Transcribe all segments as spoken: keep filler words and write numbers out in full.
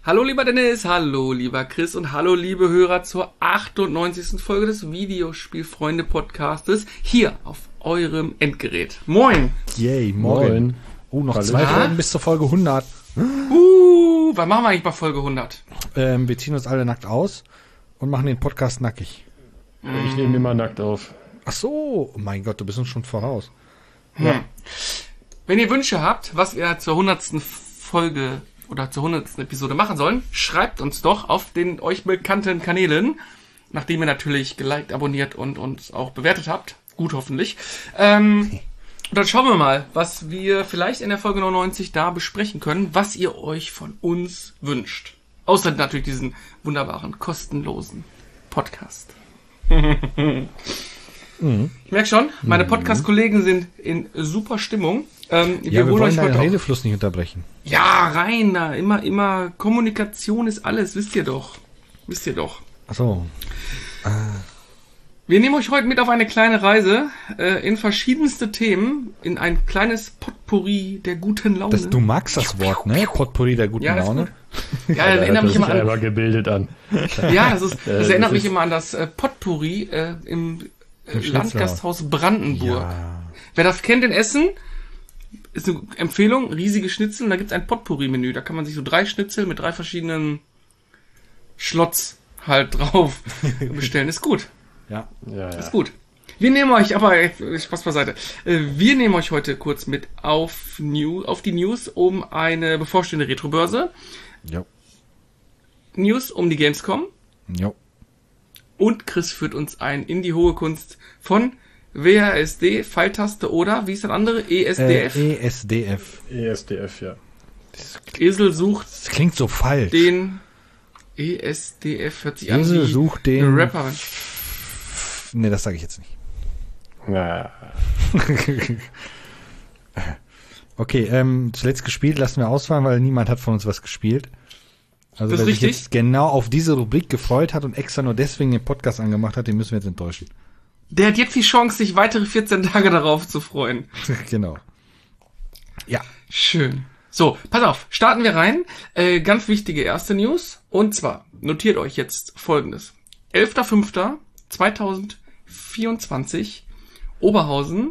Hallo lieber Dennis, hallo lieber Chris und hallo liebe Hörer zur achtundneunzigsten Folge des Videospielfreunde-Podcastes hier auf eurem Endgerät. Moin! Yay, moin. Oh, noch zwei Folgen bis zur Folge hundert. Uh, was machen wir eigentlich bei Folge hundert? Ähm, wir ziehen uns alle nackt aus und machen den Podcast nackig. Ich nehme immer nackt auf. Ach so, oh mein Gott, du bist uns schon voraus. Hm. Ja. Wenn ihr Wünsche habt, was wir zur hundertsten Folge oder zur hundertsten Episode machen sollen, schreibt uns doch auf den euch bekannten Kanälen, nachdem ihr natürlich geliked, abonniert und uns auch bewertet habt. Gut, hoffentlich. Ähm, dann schauen wir mal, was wir vielleicht in der Folge neunundneunzig da besprechen können, was ihr euch von uns wünscht. Außer natürlich diesen wunderbaren, kostenlosen Podcast. Mhm. Ich merke schon, meine Podcast-Kollegen sind in super Stimmung. Ähm, ja, wir, wir wollen wollen euch deinen heute Redefluss nicht unterbrechen. Ja, rein da. Immer, immer Kommunikation ist alles, wisst ihr doch. Wisst ihr doch. Ach so. Ah. Wir nehmen euch heute mit auf eine kleine Reise äh, in verschiedenste Themen, in ein kleines Potpourri der guten Laune. Das, du magst das Wort, ne? Potpourri der guten ja, das Laune. Ja, das erinnert mich immer an. gebildet an. Ja, das ist, das das erinnert ist mich immer an das äh, Potpourri äh, im, äh, Im Landgasthaus Brandenburg. Ja. Wer das kennt in Essen, ist eine Empfehlung, riesige Schnitzel, und da gibt's ein Potpourri-Menü. Da kann man sich so drei Schnitzel mit drei verschiedenen Schlotz halt drauf bestellen. Ist gut. Ja. Ja, ja. Ist gut. Wir nehmen euch, aber Spaß beiseite. Wir nehmen euch heute kurz mit auf, New, auf die News um eine bevorstehende Retrobörse. Jo. News um die Gamescom. Jo. Und Chris führt uns ein in die hohe Kunst von W A S D, Pfeiltaste oder, wie ist das andere? E S D F? Äh, E S D F. E S D F, ja. Esel sucht Das klingt so falsch. den E S D F, hört sich an Esel wie sucht eine den... Rapperin. Nee, das sage ich jetzt nicht. Ja. Okay, ähm, zuletzt gespielt lassen wir ausfallen, weil niemand hat von uns was gespielt. Also Das ist wer sich richtig. jetzt genau auf diese Rubrik gefreut hat und extra nur deswegen den Podcast angemacht hat, den müssen wir jetzt enttäuschen. Der hat jetzt die Chance, sich weitere vierzehn Tage darauf zu freuen. Genau. Ja. Schön. So, pass auf, starten wir rein. Äh, ganz wichtige erste News. Und zwar, notiert euch jetzt Folgendes. elfter fünfter zweitausendvierundzwanzig, Oberhausen.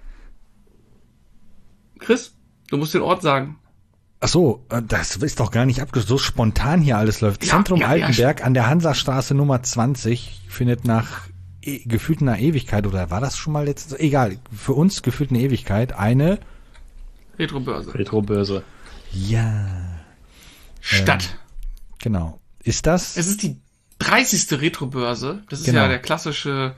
Chris, du musst den Ort sagen. Ach so, äh, das ist doch gar nicht abgeschlossen. So spontan hier alles läuft. Ja, Zentrum ja, ja, Altenberg an der Hansastraße Nummer zwanzig findet nach e gefühlt einer Ewigkeit, oder war das schon mal letztes? Egal, für uns gefühlt eine Ewigkeit, eine Retrobörse. Retrobörse. Ja. Stadt. Ähm, genau. Ist das? Es ist die dreißigste Retrobörse. Das ist Genau. ja der klassische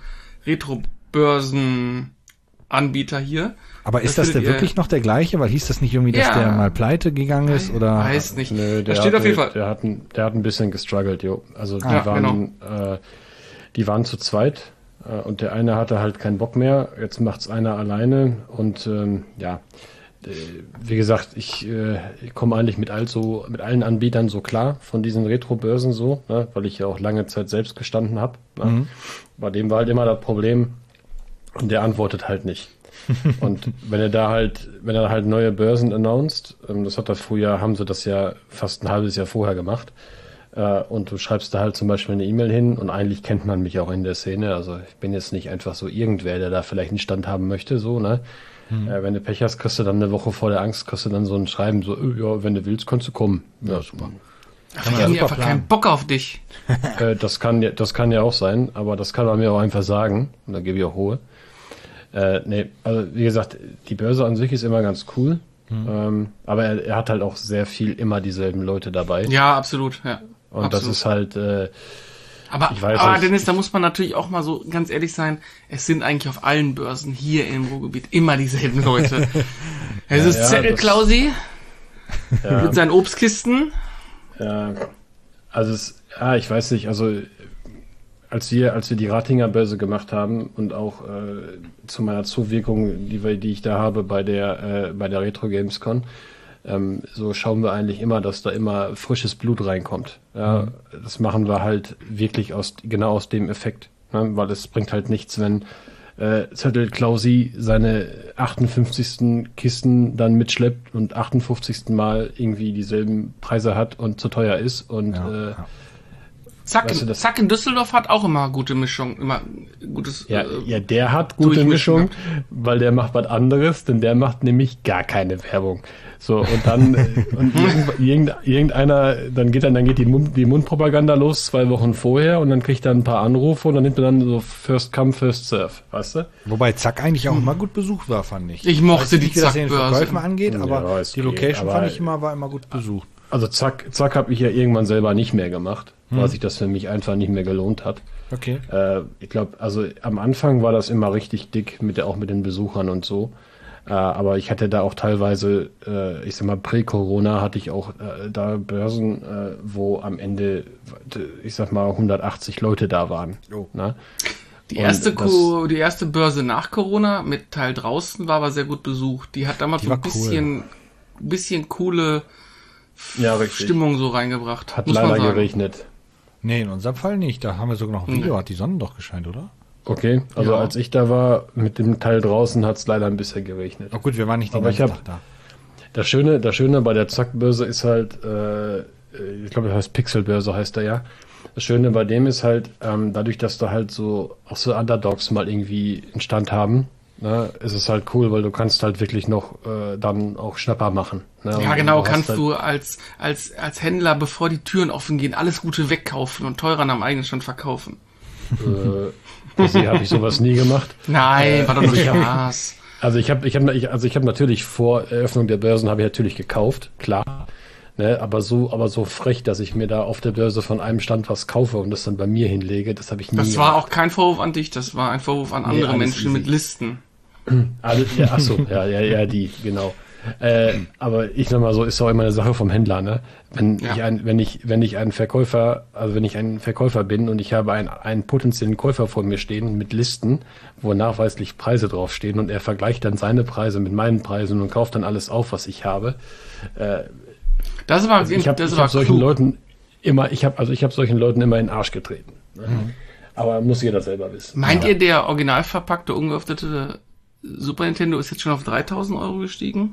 Retrobörsenanbieter hier. Aber ist das das der findet ihr- wirklich noch der gleiche? Weil hieß das nicht irgendwie, dass Ja. der mal pleite gegangen ist? Oder? Weiß nicht. Nö, der da steht hat, auf jeden Fall. Der hat, ein, der hat ein bisschen gestruggelt, jo. Also die Ah, waren, äh, die waren zu zweit äh, und der eine hatte halt keinen Bock mehr. Jetzt macht's einer alleine und ähm, ja, äh, wie gesagt, ich, äh, ich komme eigentlich mit all so, mit allen Anbietern so klar von diesen Retro-Börsen so, ne, weil ich ja auch lange Zeit selbst gestanden habe. Ne. Mhm. Bei dem war halt immer das Problem und der antwortet halt nicht. Und wenn er da halt, wenn er halt neue Börsen announced, ähm, das hat er früher, haben sie das ja fast ein halbes Jahr vorher gemacht, äh, und du schreibst da halt zum Beispiel eine E-Mail hin und eigentlich kennt man mich auch in der Szene, also ich bin jetzt nicht einfach so irgendwer, der da vielleicht einen Stand haben möchte, so, ne? Mhm. Äh, wenn du Pech hast, kriegst du dann eine Woche vor der Angst, kriegst du dann so ein Schreiben, so, äh, ja, wenn du willst, kannst du kommen. Ja, super. Ach, die haben ja einfach keinen Bock auf dich. äh, das kann ja, das kann ja auch sein, aber das kann man mir auch einfach sagen, und da gebe ich auch Ruhe. Äh, nee, also wie gesagt, die Börse an sich ist immer ganz cool, mhm. ähm, aber er, er hat halt auch sehr viel immer dieselben Leute dabei. Ja, absolut, ja. Und absolut. das ist halt, äh, aber, ich weiß aber nicht. Dennis, da muss man natürlich auch mal so ganz ehrlich sein, es sind eigentlich auf allen Börsen hier im Ruhrgebiet immer dieselben Leute. Es Ja, ist ja, Zettelklausi ja, mit seinen Obstkisten. ja, also es, ja, ich weiß nicht, also als wir, als wir die Ratinger Börse gemacht haben und auch äh, zu meiner Zuwirkung, die, wir, die ich da habe bei der, äh, bei der Retro Gamescon, ähm, so schauen wir eigentlich immer, dass da immer frisches Blut reinkommt. Ja, mhm. Das machen wir halt wirklich aus, genau aus dem Effekt, ne? Weil es bringt halt nichts, wenn äh, Zettel Klausi seine achtundfünfzigsten Kisten dann mitschleppt und achtundfünfzigsten Mal irgendwie dieselben Preise hat und zu teuer ist und Ja, äh, ja. Zack, weißt du, in, das- Zack in Düsseldorf hat auch immer gute Mischung, immer gutes. ja, äh, ja, der hat gute durchmischen, Mischung, weil der macht was anderes, denn der macht nämlich gar keine Werbung. So, und dann, äh, und irgend, irgend, irgendeiner, dann geht dann, dann geht die, Mund, die Mundpropaganda los, zwei Wochen vorher, und dann kriegt er ein paar Anrufe, und dann nimmt er dann so First Come, First Serve, weißt du? Wobei Zack eigentlich auch immer gut besucht war, fand ich. Ich mochte Weiß nicht, die wie das in den Zack-Börse. Verkäufen angeht, aber Ja, es die geht, Location aber- fand ich immer, war immer gut besucht. Also Zack, Zack habe ich ja irgendwann selber nicht mehr gemacht, weil sich das für mich einfach nicht mehr gelohnt hat. Okay. Äh, ich glaube, also am Anfang war das immer richtig dick, mit der, auch mit den Besuchern und so. Äh, aber ich hatte da auch teilweise, äh, ich sag mal, prä-Corona hatte ich auch äh, da Börsen, äh, wo am Ende, ich sag mal, hundertachtzig Leute da waren. Oh. Ne? Die Und erste, das- Co die erste Börse nach Corona mit Teil draußen war aber sehr gut besucht. Die hat damals Die so ein war cool. bisschen, bisschen coole Ja, richtig. Stimmung so reingebracht. Hat muss man leider sagen. geregnet. Nee, in unserem Fall nicht. Da haben wir sogar noch ein Video, hat die Sonne doch gescheint, oder? Okay, also Ja. als ich da war, mit dem Teil draußen hat es leider ein bisschen geregnet. Oh gut, wir waren nicht den Aber ich ganzen hab- Tag Das Schöne, das Schöne bei der Zack-Börse ist halt, äh, ich glaube, das heißt Pixel-Börse heißt er ja. Das Schöne bei dem ist halt, ähm, dadurch, dass da halt so auch so Underdogs mal irgendwie einen Stand haben, ne, ist es halt cool, weil du kannst halt wirklich noch äh, dann auch Schnapper machen. Ne? Ja, Und genau, hast kannst halt, du als, als, als Händler, bevor die Türen offen gehen, alles Gute wegkaufen und teurer am eigenen Stand verkaufen. Äh, per se habe ich sowas nie gemacht. Nein, war doch nur ich hab- Spaß. Also ich habe, ich habe, ich, also ich habe natürlich vor Eröffnung der Börsen habe ich natürlich gekauft, klar. Ne, aber so, aber so frech, dass ich mir da auf der Börse von einem Stand was kaufe und das dann bei mir hinlege, das habe ich nie. Das war auch kein Vorwurf an dich, das war ein Vorwurf an andere alles Menschen easy. mit Listen. Alle, ja, ach so, ja, ja, ja, die, genau. Äh, aber ich sag mal so, ist auch immer eine Sache vom Händler, ne? Wenn Ja. ich ein, wenn ich, wenn ich ein Verkäufer, also wenn ich ein Verkäufer bin und ich habe einen, einen potenziellen Käufer vor mir stehen mit Listen, wo nachweislich Preise draufstehen und er vergleicht dann seine Preise mit meinen Preisen und kauft dann alles auf, was ich habe. Äh, Das war, also ich habe das ich war hab solchen klug. Leuten immer, ich habe, also ich habe solchen Leuten immer in den Arsch getreten. Ne? Mhm. Aber muss jeder selber wissen. Meint ja. ihr, der original verpackte, ungeöffnete Super Nintendo ist jetzt schon auf dreitausend Euro gestiegen?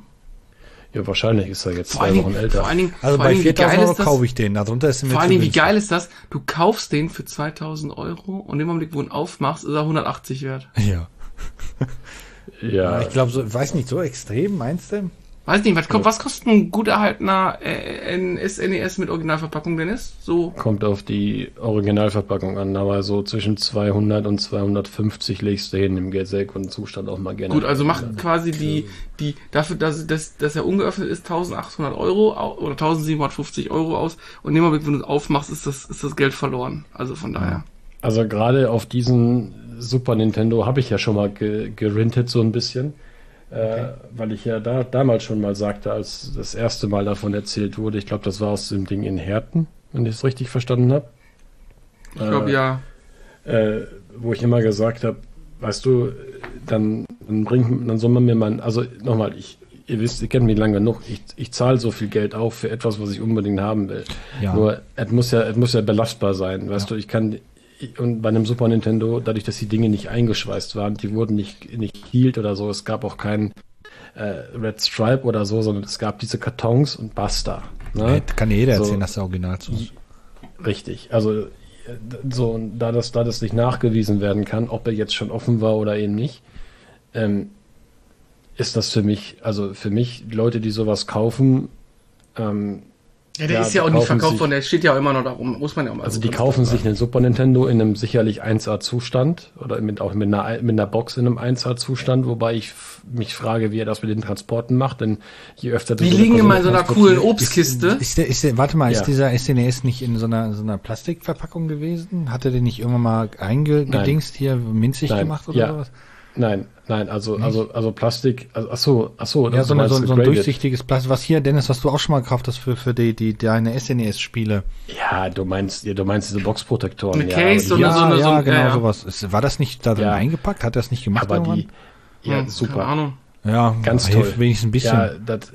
Ja, wahrscheinlich ist er jetzt Vor zwei allen, Wochen Dingen, älter. vor allen Dingen, Also vor bei allen Dingen, wie geil viertausend Euro ist das? kaufe ich den, darunter ist er mir Vor zu allen Dingen, wie günstig. geil ist das? Du kaufst den für zweitausend Euro und im Augenblick, wo du ihn aufmachst, ist er hundertachtzig wert. Ja. ja, Ich glaube, so, weiß nicht, so extrem, meinst du? Weiß nicht, was, kommt, was kostet ein gut erhaltener äh, S N E S mit Originalverpackung, Dennis? So, kommt auf die Originalverpackung an, aber so zwischen zweihundert und zweihundertfünfzig legst du hin im sehr guten Zustand auch mal gerne. gut, also macht quasi die, die, dafür, dass, dass, dass er ungeöffnet ist, eintausendachthundert Euro au- oder eintausendsiebenhundertfünfzig Euro aus und im Augenblick, wenn du es aufmachst, ist das, ist das Geld verloren. Also von daher. Also gerade auf diesen Super Nintendo habe ich ja schon mal ge gerintet so ein bisschen, äh, weil ich ja da damals schon mal sagte, als das erste Mal davon erzählt wurde, ich glaube, das war aus dem Ding in Herten, wenn ich es richtig verstanden habe. Ich glaube, ja. äh, wo ich immer gesagt habe, weißt du, dann, dann bringt, dann soll man mir mal, also nochmal, ich, ihr wisst, ihr kennt mich lange genug, ich, ich zahle so viel Geld auf für etwas, was ich unbedingt haben will. Ja. Nur, es muss ja, es muss ja belastbar sein, weißt du, ich kann, ich, und bei einem Super Nintendo, dadurch, dass die Dinge nicht eingeschweißt waren, die wurden nicht, nicht healed oder so, es gab auch keinen äh, Red Stripe oder so, sondern es gab diese Kartons und basta. Ne? Kann ja jeder So. erzählen, dass der Original zu ist. Richtig, also so, und da das, da das nicht nachgewiesen werden kann, ob er jetzt schon offen war oder eben nicht, ähm, ist das für mich, also für mich, Leute, die sowas kaufen, ähm, Ja, der Ja, ist ja die auch nicht kaufen verkauft sich- worden, der steht ja auch immer noch darum, muss man ja auch mal also so die ganz kaufen klar sich sagen. einen Super Nintendo in einem sicherlich eins A-Zustand oder mit, auch mit einer, mit einer Box in einem eins A-Zustand, wobei ich f- mich frage, wie er das mit den Transporten macht, denn je öfter du Die so eine liegen immer in so Konsole einer coolen transportierst- Obstkiste. Ist der, ist der, warte mal, Ja. ist dieser S N E S nicht in so einer, so einer Plastikverpackung gewesen? Hat er den nicht irgendwann mal eingedingst hier, minzig Nein. gemacht oder Ja. sowas? Nein, nein, also, also, also Plastik, also, ach so, ach so, Ja, das so, eine, so, meinst so ein graded. durchsichtiges Plastik. Was hier, Dennis, was du auch schon mal gekauft hast für, für die, die, deine S N E S-Spiele. Ja, du meinst, ja, du meinst diese Boxprotektoren. Eine ja, Case aber die, und Ja, so eine- so ja, ein- genau, ja, ja. sowas. Ist, war das nicht da drin Ja. eingepackt? Hat er das nicht gemacht? aber die, irgendwann? ja, Hm, super. Keine Ahnung. Ja, Ganz hilft toll. wenigstens ein bisschen. Ja, das,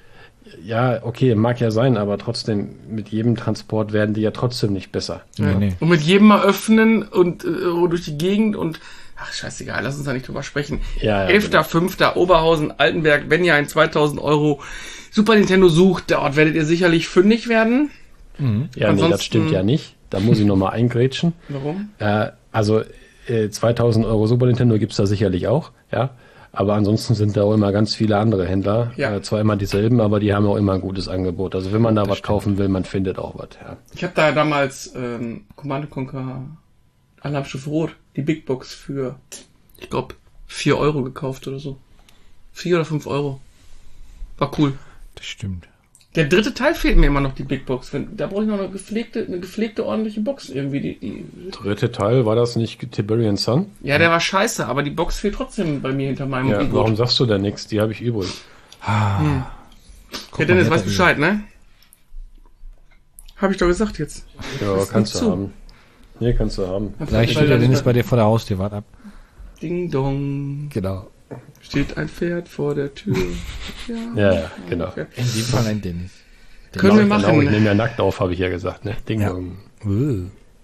ja, okay, mag ja sein, aber trotzdem, mit jedem Transport werden die ja trotzdem nicht besser. Nee, nee. Und mit jedem Mal öffnen und äh, durch die Gegend und Ach, scheißegal, lass uns da nicht drüber sprechen. Ja, ja, elfter fünfter Oberhausen, Altenberg. Wenn ihr ein zweitausend Euro Super Nintendo sucht, dort werdet ihr sicherlich fündig werden. Mhm. Ja, Ansonsten, nee, das stimmt ja nicht. Da muss ich nochmal eingrätschen. Warum? Äh, also äh, zweitausend Euro Super Nintendo gibt's da sicherlich auch, ja. Aber ansonsten sind da auch immer ganz viele andere Händler. Ja. Äh, zwar immer dieselben, aber die haben auch immer ein gutes Angebot. Also wenn man da das was stimmt. kaufen will, man findet auch was. Ja. Ich habe da damals ähm, Command and Conquer Alarmstufe Rot, die Big Box für, ich glaube, vier Euro gekauft oder so. vier oder fünf Euro. War cool. Das stimmt. Der dritte Teil fehlt mir immer noch, die Big Box. Wenn, da brauche ich noch eine gepflegte, eine gepflegte, ordentliche Box irgendwie. Die, die Dritte Teil, war das nicht Tiberian Sun? Ja, der war scheiße, aber die Box fehlt trotzdem bei mir hinter meinem Ja, E-Boot. warum sagst du denn nichts? Die habe ich übrig. Ah, hm. Guck Ja, mal, Dennis wer weiß da Bescheid, ne? Hab ich doch gesagt jetzt. Ja, Lass kannst nicht du zu. haben. Nee, kannst du haben. Gleich steht der Dennis bei dir vor der Haustür, wart ab. Ding dong. Genau. Steht ein Pferd vor der Tür. Ja, ja, genau. Okay. In dem Fall ein Dennis. Können wir Genau, machen. ich nehme ja nackt auf, habe ich ja gesagt, ne? Ding Ja. dong. Uh.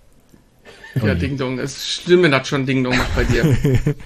Ja, Ding dong. Es ist schlimm, wenn das schon Ding dong macht bei dir.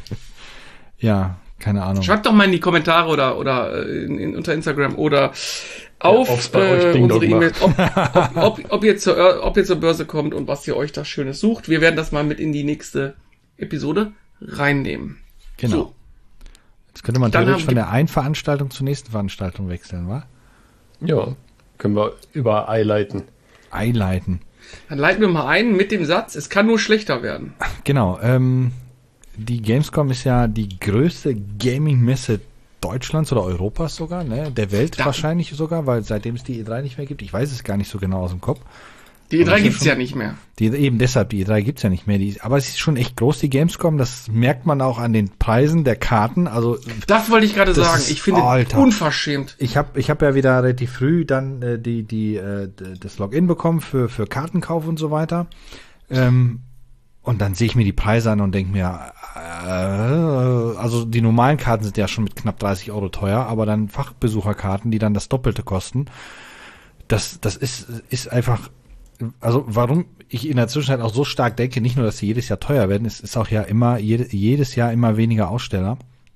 Ja, keine Ahnung. Schreibt doch mal in die Kommentare oder oder äh, in, in, unter Instagram oder auf ob's bei äh, euch Ding unsere Dong E-Mail, ob, ob, ob, ob, ihr zur, äh, ob ihr zur Börse kommt und was ihr euch da Schönes sucht. Wir werden das mal mit in die nächste Episode reinnehmen. Genau. So. Jetzt könnte man Dann theoretisch haben von die- der einen Veranstaltung zur nächsten Veranstaltung wechseln, wa? Ja, können wir über Ei leiten. Einleiten. Dann leiten wir mal ein mit dem Satz, es kann nur schlechter werden. Genau, ähm, die Gamescom ist ja die größte Gaming-Messe Deutschlands oder Europas sogar, ne? Der Welt Da- wahrscheinlich sogar, weil seitdem es die E drei nicht mehr gibt, ich weiß es gar nicht so genau aus dem Kopf. Die E Aber drei es ist gibt's schon- ja nicht mehr. Die, eben deshalb, die E drei gibt's ja nicht mehr. Die, aber es ist schon echt groß, die Gamescom. Das merkt man auch an den Preisen der Karten. Also Das wollte ich gerade Das sagen. ist- Ich finde Alter. unverschämt. ich habe ich hab ja wieder relativ früh dann äh, die, die, äh, d- das Login bekommen für, für Kartenkauf und so weiter. Ähm, und dann sehe ich mir die Preise an und denke mir, äh, also die normalen Karten sind ja schon mit knapp dreißig Euro teuer, aber dann Fachbesucherkarten, die dann das Doppelte kosten, das, das ist, ist einfach, also warum ich in der Zwischenzeit auch so stark denke, nicht nur, dass sie jedes Jahr teuer werden, es ist auch ja immer, jede, jedes Jahr immer weniger Aussteller.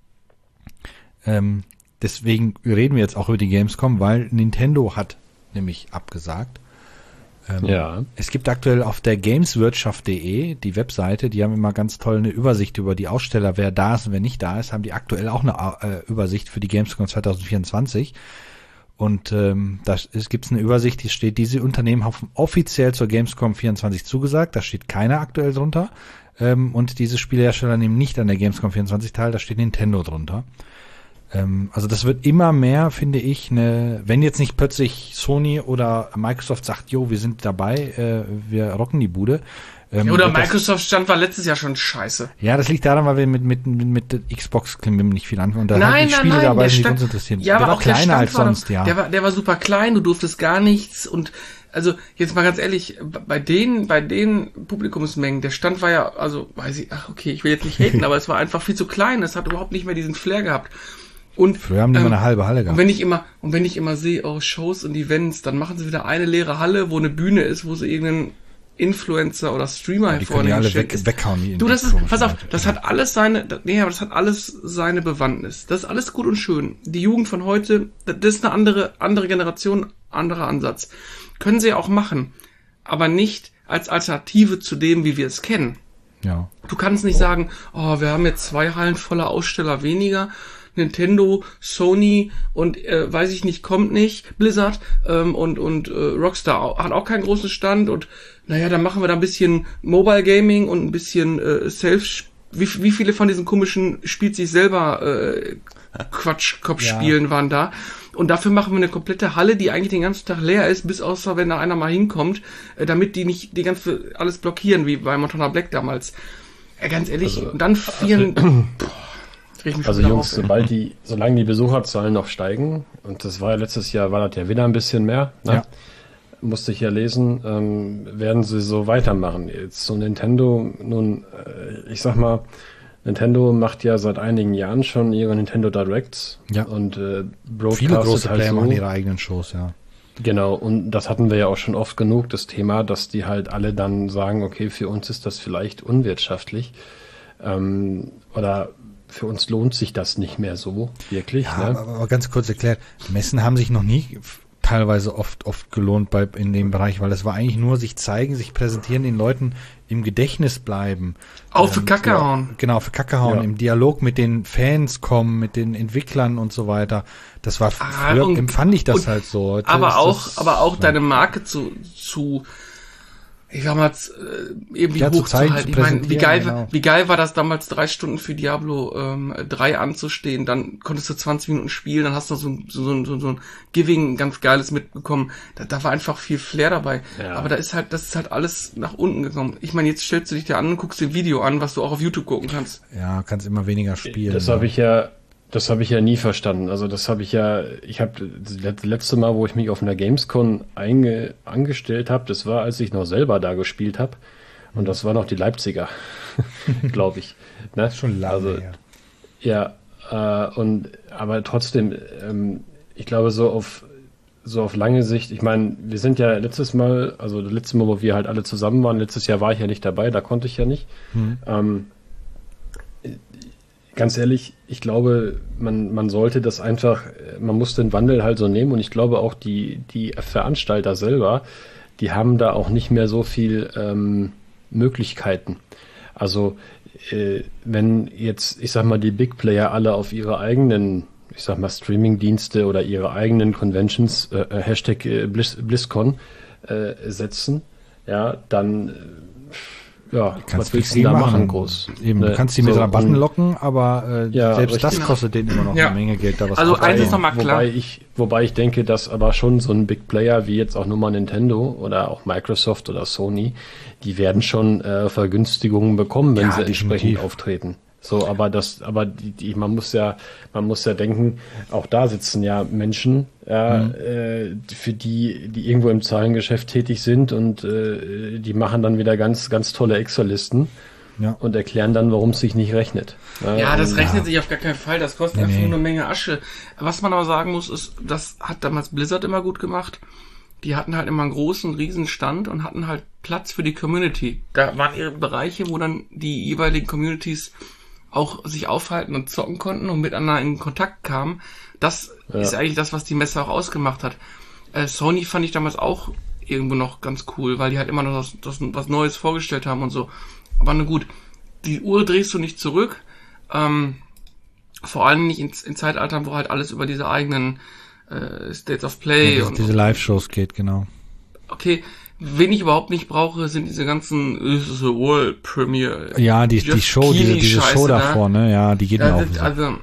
Ähm, deswegen reden wir jetzt auch über die Gamescom, weil Nintendo hat nämlich abgesagt. Ähm, Ja. Es gibt aktuell auf der gameswirtschaft punkt de die Webseite, die haben immer ganz toll eine Übersicht über die Aussteller, wer da ist und wer nicht da ist, haben die aktuell auch eine äh, Übersicht für die Gamescom zwanzig vierundzwanzig. Und ähm, da gibt es eine Übersicht, die steht, diese Unternehmen haben offiziell zur Gamescom vierundzwanzig zugesagt, da steht keiner aktuell drunter. Ähm, und diese Spielehersteller nehmen nicht an der Gamescom vierundzwanzig teil, da steht Nintendo drunter. Ähm, also das wird immer mehr, finde ich, eine, wenn jetzt nicht plötzlich Sony oder Microsoft sagt, jo, wir sind dabei, äh, wir rocken die Bude. Ähm, Oder wird das- Microsoft stand war letztes Jahr schon scheiße. Ja, das liegt daran, weil wir mit, mit, mit, mit der Xbox können wir nicht viel anfangen. Und da Nein, halt die nein, Spiele nein, dabei der sind, die Stand, uns interessieren. ja, der aber war auch der kleiner Stand als war sonst, doch, ja. Der war, der war super klein, du durftest gar nichts und also jetzt mal ganz ehrlich, bei den, bei den Publikumsmengen, der Stand war ja, also weiß ich, ach okay, ich will jetzt nicht haten, aber es war einfach viel zu klein, es hat überhaupt nicht mehr diesen Flair gehabt. Und Früher haben die ähm, immer eine halbe Halle und gehabt. wenn ich immer, und wenn ich immer sehe, oh, Shows und Events, dann machen sie wieder eine leere Halle, wo eine Bühne ist, wo sie irgendeinen Influencer oder Streamer Die können vorne die alle hinstellen. weg, Ist- weghauen. Die Du, das ist, Influencer, pass auf, Leute. das hat alles seine, das, nee, aber das hat alles seine Bewandtnis. Das ist alles gut und schön. Die Jugend von heute, das ist eine andere, andere Generation, anderer Ansatz. Können sie auch machen, aber nicht als Alternative zu dem, wie wir es kennen. Ja. Du kannst nicht sagen, oh, wir haben jetzt zwei Hallen voller Aussteller weniger. Nintendo, Sony und äh, weiß ich nicht, kommt nicht, Blizzard ähm, und und äh, Rockstar au- hat auch keinen großen Stand und naja, dann machen wir da ein bisschen Mobile Gaming und ein bisschen äh, Self. Wie, wie viele von diesen komischen spielt sich selber äh, Quatschkopfspielen Ja. waren da? Und dafür machen wir eine komplette Halle, die eigentlich den ganzen Tag leer ist, bis außer wenn da einer mal hinkommt, äh, damit die nicht die ganze alles blockieren, wie bei Montana Black damals. Ja, ganz ehrlich, Also, und dann vielen. Boah, dreh ich mich Also schon wieder Jungs, auf, ey. sobald die, solange die Besucherzahlen noch steigen, und das war ja letztes Jahr, war das ja wieder ein bisschen mehr, ne? Ja. Musste ich ja lesen, ähm, werden sie so weitermachen. Jetzt so Nintendo, nun, äh, ich sag mal, Nintendo macht ja seit einigen Jahren schon ihre Nintendo Directs Ja. und äh, Viele große broadcastet halt Player so. machen ihre eigenen Shows, ja. Genau, und das hatten wir ja auch schon oft genug, das Thema, dass die halt alle dann sagen, okay, für uns ist das vielleicht unwirtschaftlich. Ähm, oder für uns lohnt sich das nicht mehr so, wirklich. Ja, ne? aber, aber ganz kurz erklärt, Messen haben sich noch nie teilweise oft oft gelohnt bei in dem Bereich, weil es war eigentlich nur sich zeigen, sich präsentieren, den Leuten im Gedächtnis bleiben. Auch für Ähm, Kacke ja, hauen. Genau, für Kacke hauen, Ja. im Dialog mit den Fans kommen, mit den Entwicklern und so weiter. Das war Ah, früher und- empfand ich das und- halt so. Heute Aber ist auch, das, aber auch ja. deine Marke zu, zu, ich sag mal, z- äh, irgendwie Ja, zu zeigen, hochzuhalten. zu Ich meine, wie geil, präsentieren, genau. wie geil war das damals, drei Stunden für Diablo ähm, drei anzustehen, dann konntest du zwanzig Minuten spielen, dann hast du so, ein- so, so, so, so ein Giving, ganz geiles mitbekommen. Da, da war einfach viel Flair dabei. Ja. Aber da ist halt, das ist halt alles nach unten gekommen. Ich meine, jetzt stellst du dich dir an und guckst dir ein Video an, was du auch auf YouTube gucken kannst. Ja, kannst immer weniger spielen. Das habe ich ja, das habe ich ja nie verstanden. Also das habe ich ja, ich habe das letzte Mal, wo ich mich auf einer Gamescom einge, angestellt habe, das war, als ich noch selber da gespielt habe. Und das war noch die Leipziger, glaube ich. Ne? schon lange also, her. Ja, äh, und aber trotzdem, ähm, ich glaube so auf so auf lange Sicht, ich meine, wir sind ja letztes Mal, also das letzte Mal, wo wir halt alle zusammen waren, letztes Jahr war ich ja nicht dabei, da konnte ich ja nicht. Hm. Ähm, ganz ehrlich, ich glaube, man, man sollte das einfach, man muss den Wandel halt so nehmen und ich glaube auch die, die Veranstalter selber, die haben da auch nicht mehr so viel ähm, Möglichkeiten. Also äh, wenn jetzt, ich sag mal, die Big Player alle auf ihre eigenen, ich sag mal, Streaming-Dienste oder ihre eigenen Conventions, äh, Hashtag äh, Blizz, BlizzCon äh, setzen, ja, dann äh, ja, Kannst was willst du da machen, groß? Eben, Ne? du kannst die mit So, Rabatten und- locken, aber äh, Ja, selbst richtig. das kostet denen immer noch Ja. eine Menge Geld, da was Also aufzubauen. eins ist noch mal klar. Wobei ich, wobei ich denke, dass aber schon so ein Big Player wie jetzt auch nur mal Nintendo oder auch Microsoft oder Sony, die werden schon äh, Vergünstigungen bekommen, wenn Ja, sie entsprechend definitiv. auftreten. So, aber das, aber die, die, man muss ja, man muss ja denken, auch da sitzen ja Menschen, ja, Mhm. äh, für die, die irgendwo im Zahlengeschäft tätig sind und äh, die machen dann wieder ganz, ganz tolle Excel-Listen Ja. und erklären dann, warum es sich nicht rechnet. Ja, das und- rechnet sich auf gar keinen Fall. Das kostet Nee, einfach nee. nur eine Menge Asche. Was man aber sagen muss, ist, das hat damals Blizzard immer gut gemacht. Die hatten halt immer einen großen, riesen Stand und hatten halt Platz für die Community. Da waren ihre Bereiche, wo dann die jeweiligen Communities auch sich aufhalten und zocken konnten und miteinander in Kontakt kamen. Das Ja. ist eigentlich das, was die Messe auch ausgemacht hat. Äh, Sony fand ich damals auch irgendwo noch ganz cool, weil die halt immer noch das, das, was Neues vorgestellt haben und so. Aber na gut, die Uhr drehst du nicht zurück. Ähm, vor allem nicht in, in Zeitaltern, wo halt alles über diese eigenen äh, States of Play Ja, und diese Live-Shows geht, genau. okay. Wen ich überhaupt nicht brauche, sind diese ganzen this is a World Premiere. Ja, die, die Just Show, diese, diese Keighley-Scheiße Show da. davor, ne? Ja, die geht mir Ja, auf das, den Sack. also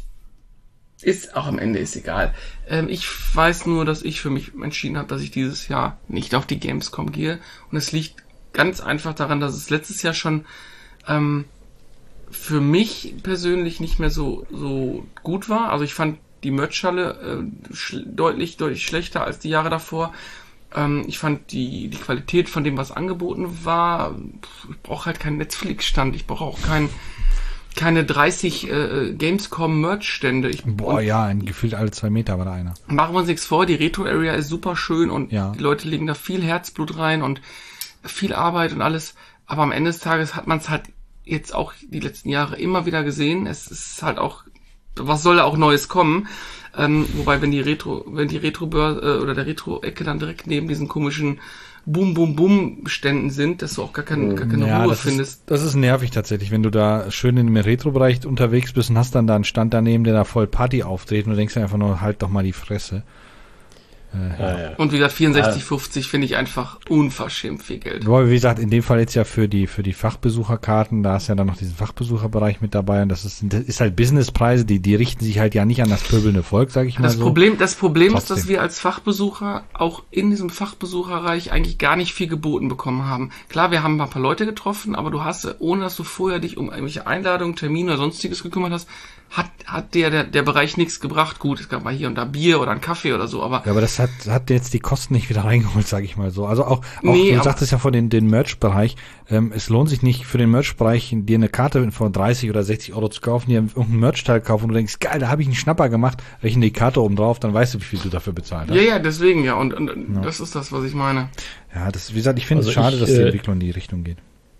ist auch am Ende ist egal. Ähm, ich weiß nur, dass ich für mich entschieden habe, dass ich dieses Jahr nicht auf die Gamescom gehe. Und es liegt ganz einfach daran, dass es letztes Jahr schon ähm, für mich persönlich nicht mehr so so gut war. Also ich fand die Merchhalle äh, sch- deutlich deutlich schlechter als die Jahre davor. Ähm, ich fand die die Qualität von dem, was angeboten war. pff, Ich brauche halt keinen Netflix-Stand. Ich brauche auch keinen keine dreißig äh, Gamescom-Merch-Stände. Ich, Boah, und ja, ein, gefühlt alle zwei Meter war da einer. machen wir uns nichts vor, die Retro-Area ist super schön und Ja. die Leute legen da viel Herzblut rein und viel Arbeit und alles. Aber am Ende des Tages hat man es halt jetzt auch die letzten Jahre immer wieder gesehen. Es ist halt auch, was soll da auch Neues kommen? Ähm, wobei, wenn die Retro, wenn die Retro-Börse äh, oder der Retro-Ecke dann direkt neben diesen komischen Boom-Boom-Boom-Ständen sind, dass du auch gar, kein, gar keine Ja, Ruhe das findest. ist, das ist nervig tatsächlich, wenn du da schön in dem Retro-Bereich unterwegs bist und hast dann da einen Stand daneben, der da voll Party auftritt und du denkst dir einfach nur, halt doch mal die Fresse. Äh, Ja, ja. Und wie gesagt, vierundsechzig fünfzig finde ich einfach unverschämt viel Geld. Wobei, wie gesagt, in dem Fall jetzt ja für die für die Fachbesucherkarten, da ist ja dann noch diesen Fachbesucherbereich mit dabei und das ist, das ist halt Businesspreise, die die richten sich halt ja nicht an das pöbelnde Volk, sag ich mal Das so. Problem, das Problem ist, dass Trotzdem. wir als Fachbesucher auch in diesem Fachbesucherreich eigentlich gar nicht viel geboten bekommen haben. Klar, wir haben ein paar Leute getroffen, aber du hast, ohne dass du vorher dich um irgendwelche Einladungen, Termine oder sonstiges gekümmert hast, hat, hat der, der, der Bereich nichts gebracht. Gut, es gab mal hier und da Bier oder einen Kaffee oder so, aber Ja, aber das hat, hat jetzt die Kosten nicht wieder reingeholt, sage ich mal so. Also auch, auch Nee, du aber- sagtest ja vor den, den Merch-Bereich, ähm, es lohnt sich nicht für den Merch-Bereich, dir eine Karte von dreißig oder sechzig Euro zu kaufen, dir irgendeinen Merch-Teil kaufen und du denkst, geil, da habe ich einen Schnapper gemacht, rechne die Karte oben drauf, dann weißt du, wie viel du dafür bezahlt hast. ja, ja, deswegen ja. Und, und das ist das, was ich meine. Ja, das, wie gesagt, ich finde Also es schade, ich, dass die äh, Entwicklung in die Richtung geht.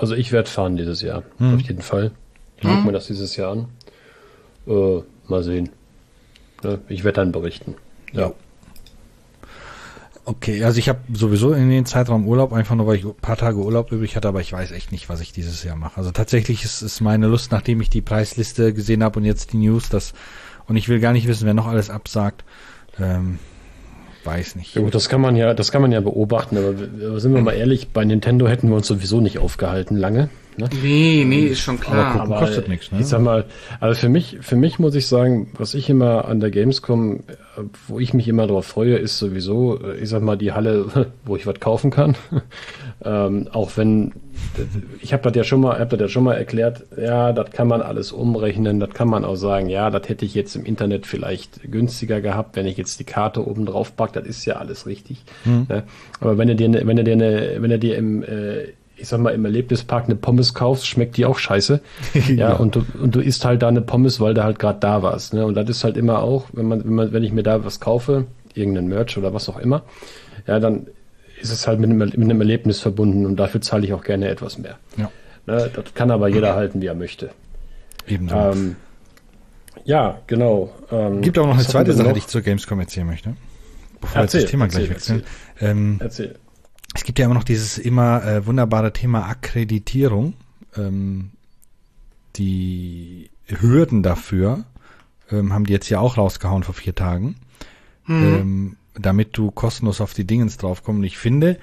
also ich werde fahren dieses Jahr, Hm. auf jeden Fall. Ich gucke mir das dieses Jahr an. Äh, mal sehen. Ne? Ich werde dann berichten. Ja. Okay, also ich habe sowieso in den Zeitraum Urlaub, einfach nur weil ich ein paar Tage Urlaub übrig hatte, aber ich weiß echt nicht, was ich dieses Jahr mache. Also tatsächlich ist, ist meine Lust, nachdem ich die Preisliste gesehen habe und jetzt die News, das und ich will gar nicht wissen, wer noch alles absagt. Ähm, weiß nicht. Ja gut, das kann man ja, das kann man ja beobachten, aber, aber sind wir mal ehrlich, bei Nintendo hätten wir uns sowieso nicht aufgehalten lange. Ne? Nee, nee, ist schon klar. Aber kostet nichts, ne? Ich sag mal, also für mich, für mich muss ich sagen, was ich immer an der Gamescom, wo ich mich immer drauf freue, ist sowieso, ich sag mal, die Halle, wo ich was kaufen kann. ähm, auch wenn, ich habe das ja schon mal, hab das ja schon mal erklärt, ja, das kann man alles umrechnen, das kann man auch sagen, ja, das hätte ich jetzt im Internet vielleicht günstiger gehabt, wenn ich jetzt die Karte oben drauf packe, das ist ja alles richtig. Hm. Ne? Aber wenn du dir, ne, wenn du dir, ne, wenn du dir im äh, ich sag mal, im Erlebnispark eine Pommes kaufst, schmeckt die auch scheiße. Ja, ja. Und du, und du isst halt da eine Pommes, weil du halt gerade da warst. Ne? Und das ist halt immer auch, wenn man, wenn man, wenn ich mir da was kaufe, irgendeinen Merch oder was auch immer, ja, dann ist es halt mit einem, mit einem Erlebnis verbunden und dafür zahle ich auch gerne etwas mehr. Ja. Ne? Das kann aber jeder halten, wie er möchte. Ebenso. Ähm, ja, genau. Ähm, Gibt auch noch eine was zweite hatten wir Sache, noch? die ich zur Gamescom erzählen möchte. Bevor wir Erzähl, jetzt das Thema erzähl, gleich wechseln. erzähl. Ähm, Erzähl. Es gibt ja immer noch dieses immer äh, wunderbare Thema Akkreditierung. Ähm, die Hürden dafür ähm, haben die jetzt ja auch rausgehauen vor vier Tagen, Mhm. ähm, damit du kostenlos auf die Dingens draufkommst. Und ich finde,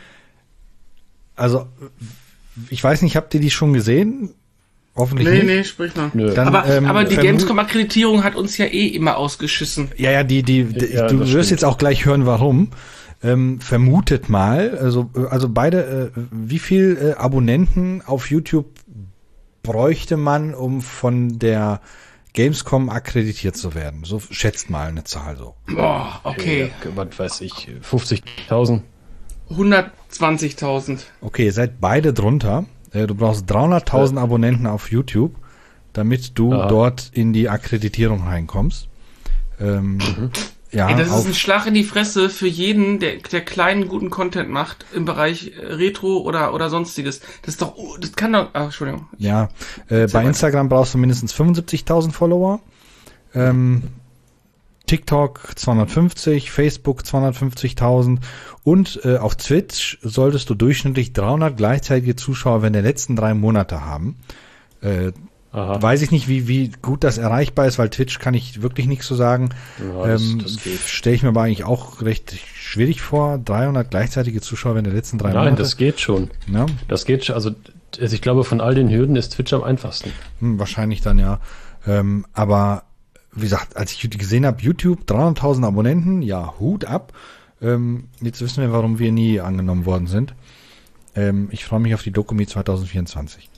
also ich weiß nicht, habt ihr die schon gesehen? Hoffentlich Nee, nicht. nee, sprich mal. Nö. Dann, Aber, ähm, aber die vermu- Gamescom-Akkreditierung hat uns ja eh immer ausgeschissen. Ja, ja, die, die, die Ja, du das wirst stimmt. jetzt auch gleich hören, warum. Ähm, vermutet mal, also, also beide, äh, wie viel äh, Abonnenten auf YouTube bräuchte man, um von der Gamescom akkreditiert zu werden? So schätzt mal eine Zahl so. Boah, okay. Ja, was weiß ich, fünfzigtausend. hundertzwanzigtausend. Okay, ihr seid beide drunter. Äh, du brauchst dreihunderttausend Abonnenten auf YouTube, damit du Aha. dort in die Akkreditierung reinkommst. Ähm, ja, Ey, das auf, ist ein Schlag in die Fresse für jeden, der, der kleinen, guten Content macht im Bereich äh, Retro oder, oder sonstiges. Das ist doch, oh, das kann doch, ach, Entschuldigung. Ja, äh, bei weiter. Instagram brauchst du mindestens fünfundsiebzigtausend Follower, ähm, TikTok zweihundertfünfzig, Facebook zweihundertfünfzigtausend und äh, auf Twitch solltest du durchschnittlich dreihundert gleichzeitige Zuschauer während der letzten drei Monate haben. Äh, Aha. weiß ich nicht, wie, wie gut das erreichbar ist, weil Twitch kann ich wirklich nichts zu sagen. Ja, das, ähm, das geht. Stelle ich mir aber eigentlich auch recht schwierig vor, dreihundert gleichzeitige Zuschauer während der letzten drei Nein, Monate. das geht schon. Ja? Das geht schon. Also, also ich glaube, von all den Hürden ist Twitch am einfachsten. Hm, wahrscheinlich dann ja. Ähm, aber wie gesagt, als ich gesehen habe, YouTube, dreihunderttausend Abonnenten, ja, Hut ab. Ähm, jetzt wissen wir, warum wir nie angenommen worden sind. Ähm, ich freue mich auf die Dokumi zwanzig vierundzwanzig.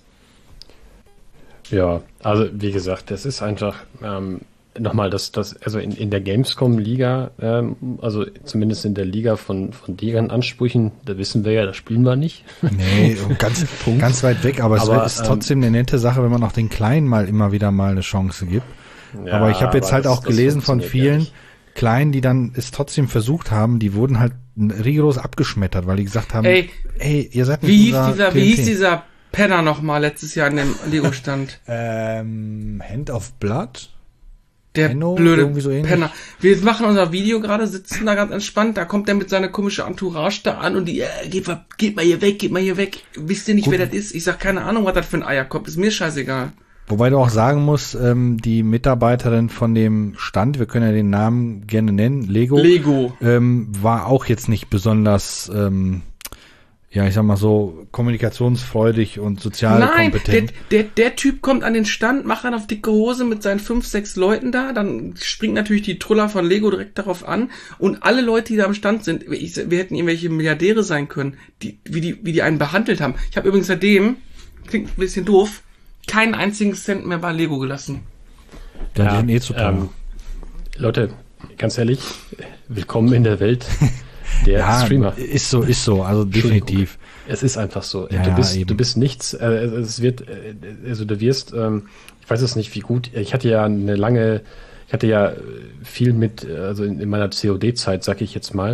Ja, also wie gesagt, das ist einfach ähm, nochmal das, das, also in, in der Gamescom-Liga, ähm, also zumindest in der Liga von, von deren Ansprüchen, da wissen wir ja, das spielen wir nicht. Nee, ganz, ganz weit weg, aber, Aber, es ist ähm, trotzdem eine nette Sache, wenn man auch den Kleinen mal immer wieder mal eine Chance gibt. Ja, aber ich habe jetzt aber halt das- auch das gelesen von funktioniert ja vielen nicht. Kleinen, die dann es trotzdem versucht haben, die wurden halt rigoros abgeschmettert, weil die gesagt haben, Ey, ey, ihr seid nicht Wie hieß unser dieser, T N wie T. hieß dieser Penner nochmal letztes Jahr in dem Lego-Stand? Ähm, Hand of Blood? Der Penno, blöde irgendwie so ähnlich. Penner. Wir machen unser Video gerade, sitzen da ganz entspannt, da kommt der mit seiner komischen Entourage da an und die, äh, geht, mal- geht mal hier weg, geht mal hier weg. Wisst ihr nicht, Gut. wer das ist? Ich sag, keine Ahnung, was das für ein Eierkopf ist, mir scheißegal. Wobei du auch sagen musst, ähm, die Mitarbeiterin von dem Stand, wir können ja den Namen gerne nennen, Lego, Lego. ähm, war auch jetzt nicht besonders, ähm, ja, ich sag mal so, kommunikationsfreudig und sozial Nein, der, kompetent. der, der Typ kommt an den Stand, macht dann auf dicke Hose mit seinen fünf, sechs Leuten da, dann springt natürlich die Truller von Lego direkt darauf an und alle Leute, die da am Stand sind, ich, wir hätten irgendwelche Milliardäre sein können, die, wie die, wie die einen behandelt haben. Ich habe übrigens seitdem, klingt ein bisschen doof, keinen einzigen Cent mehr bei Lego gelassen. Ja, die sind eh zu teuer. ähm, Leute, ganz ehrlich, willkommen in der Welt der ja, Streamer. ist so, ist so, also definitiv. Es ist einfach so. Ja, du bist, eben. du bist nichts. Äh, es wird, äh, also du wirst. Ähm, ich weiß es nicht, wie gut. Ich hatte ja eine lange, ich hatte ja viel mit, also in, in meiner C O D-Zeit, sag ich jetzt mal,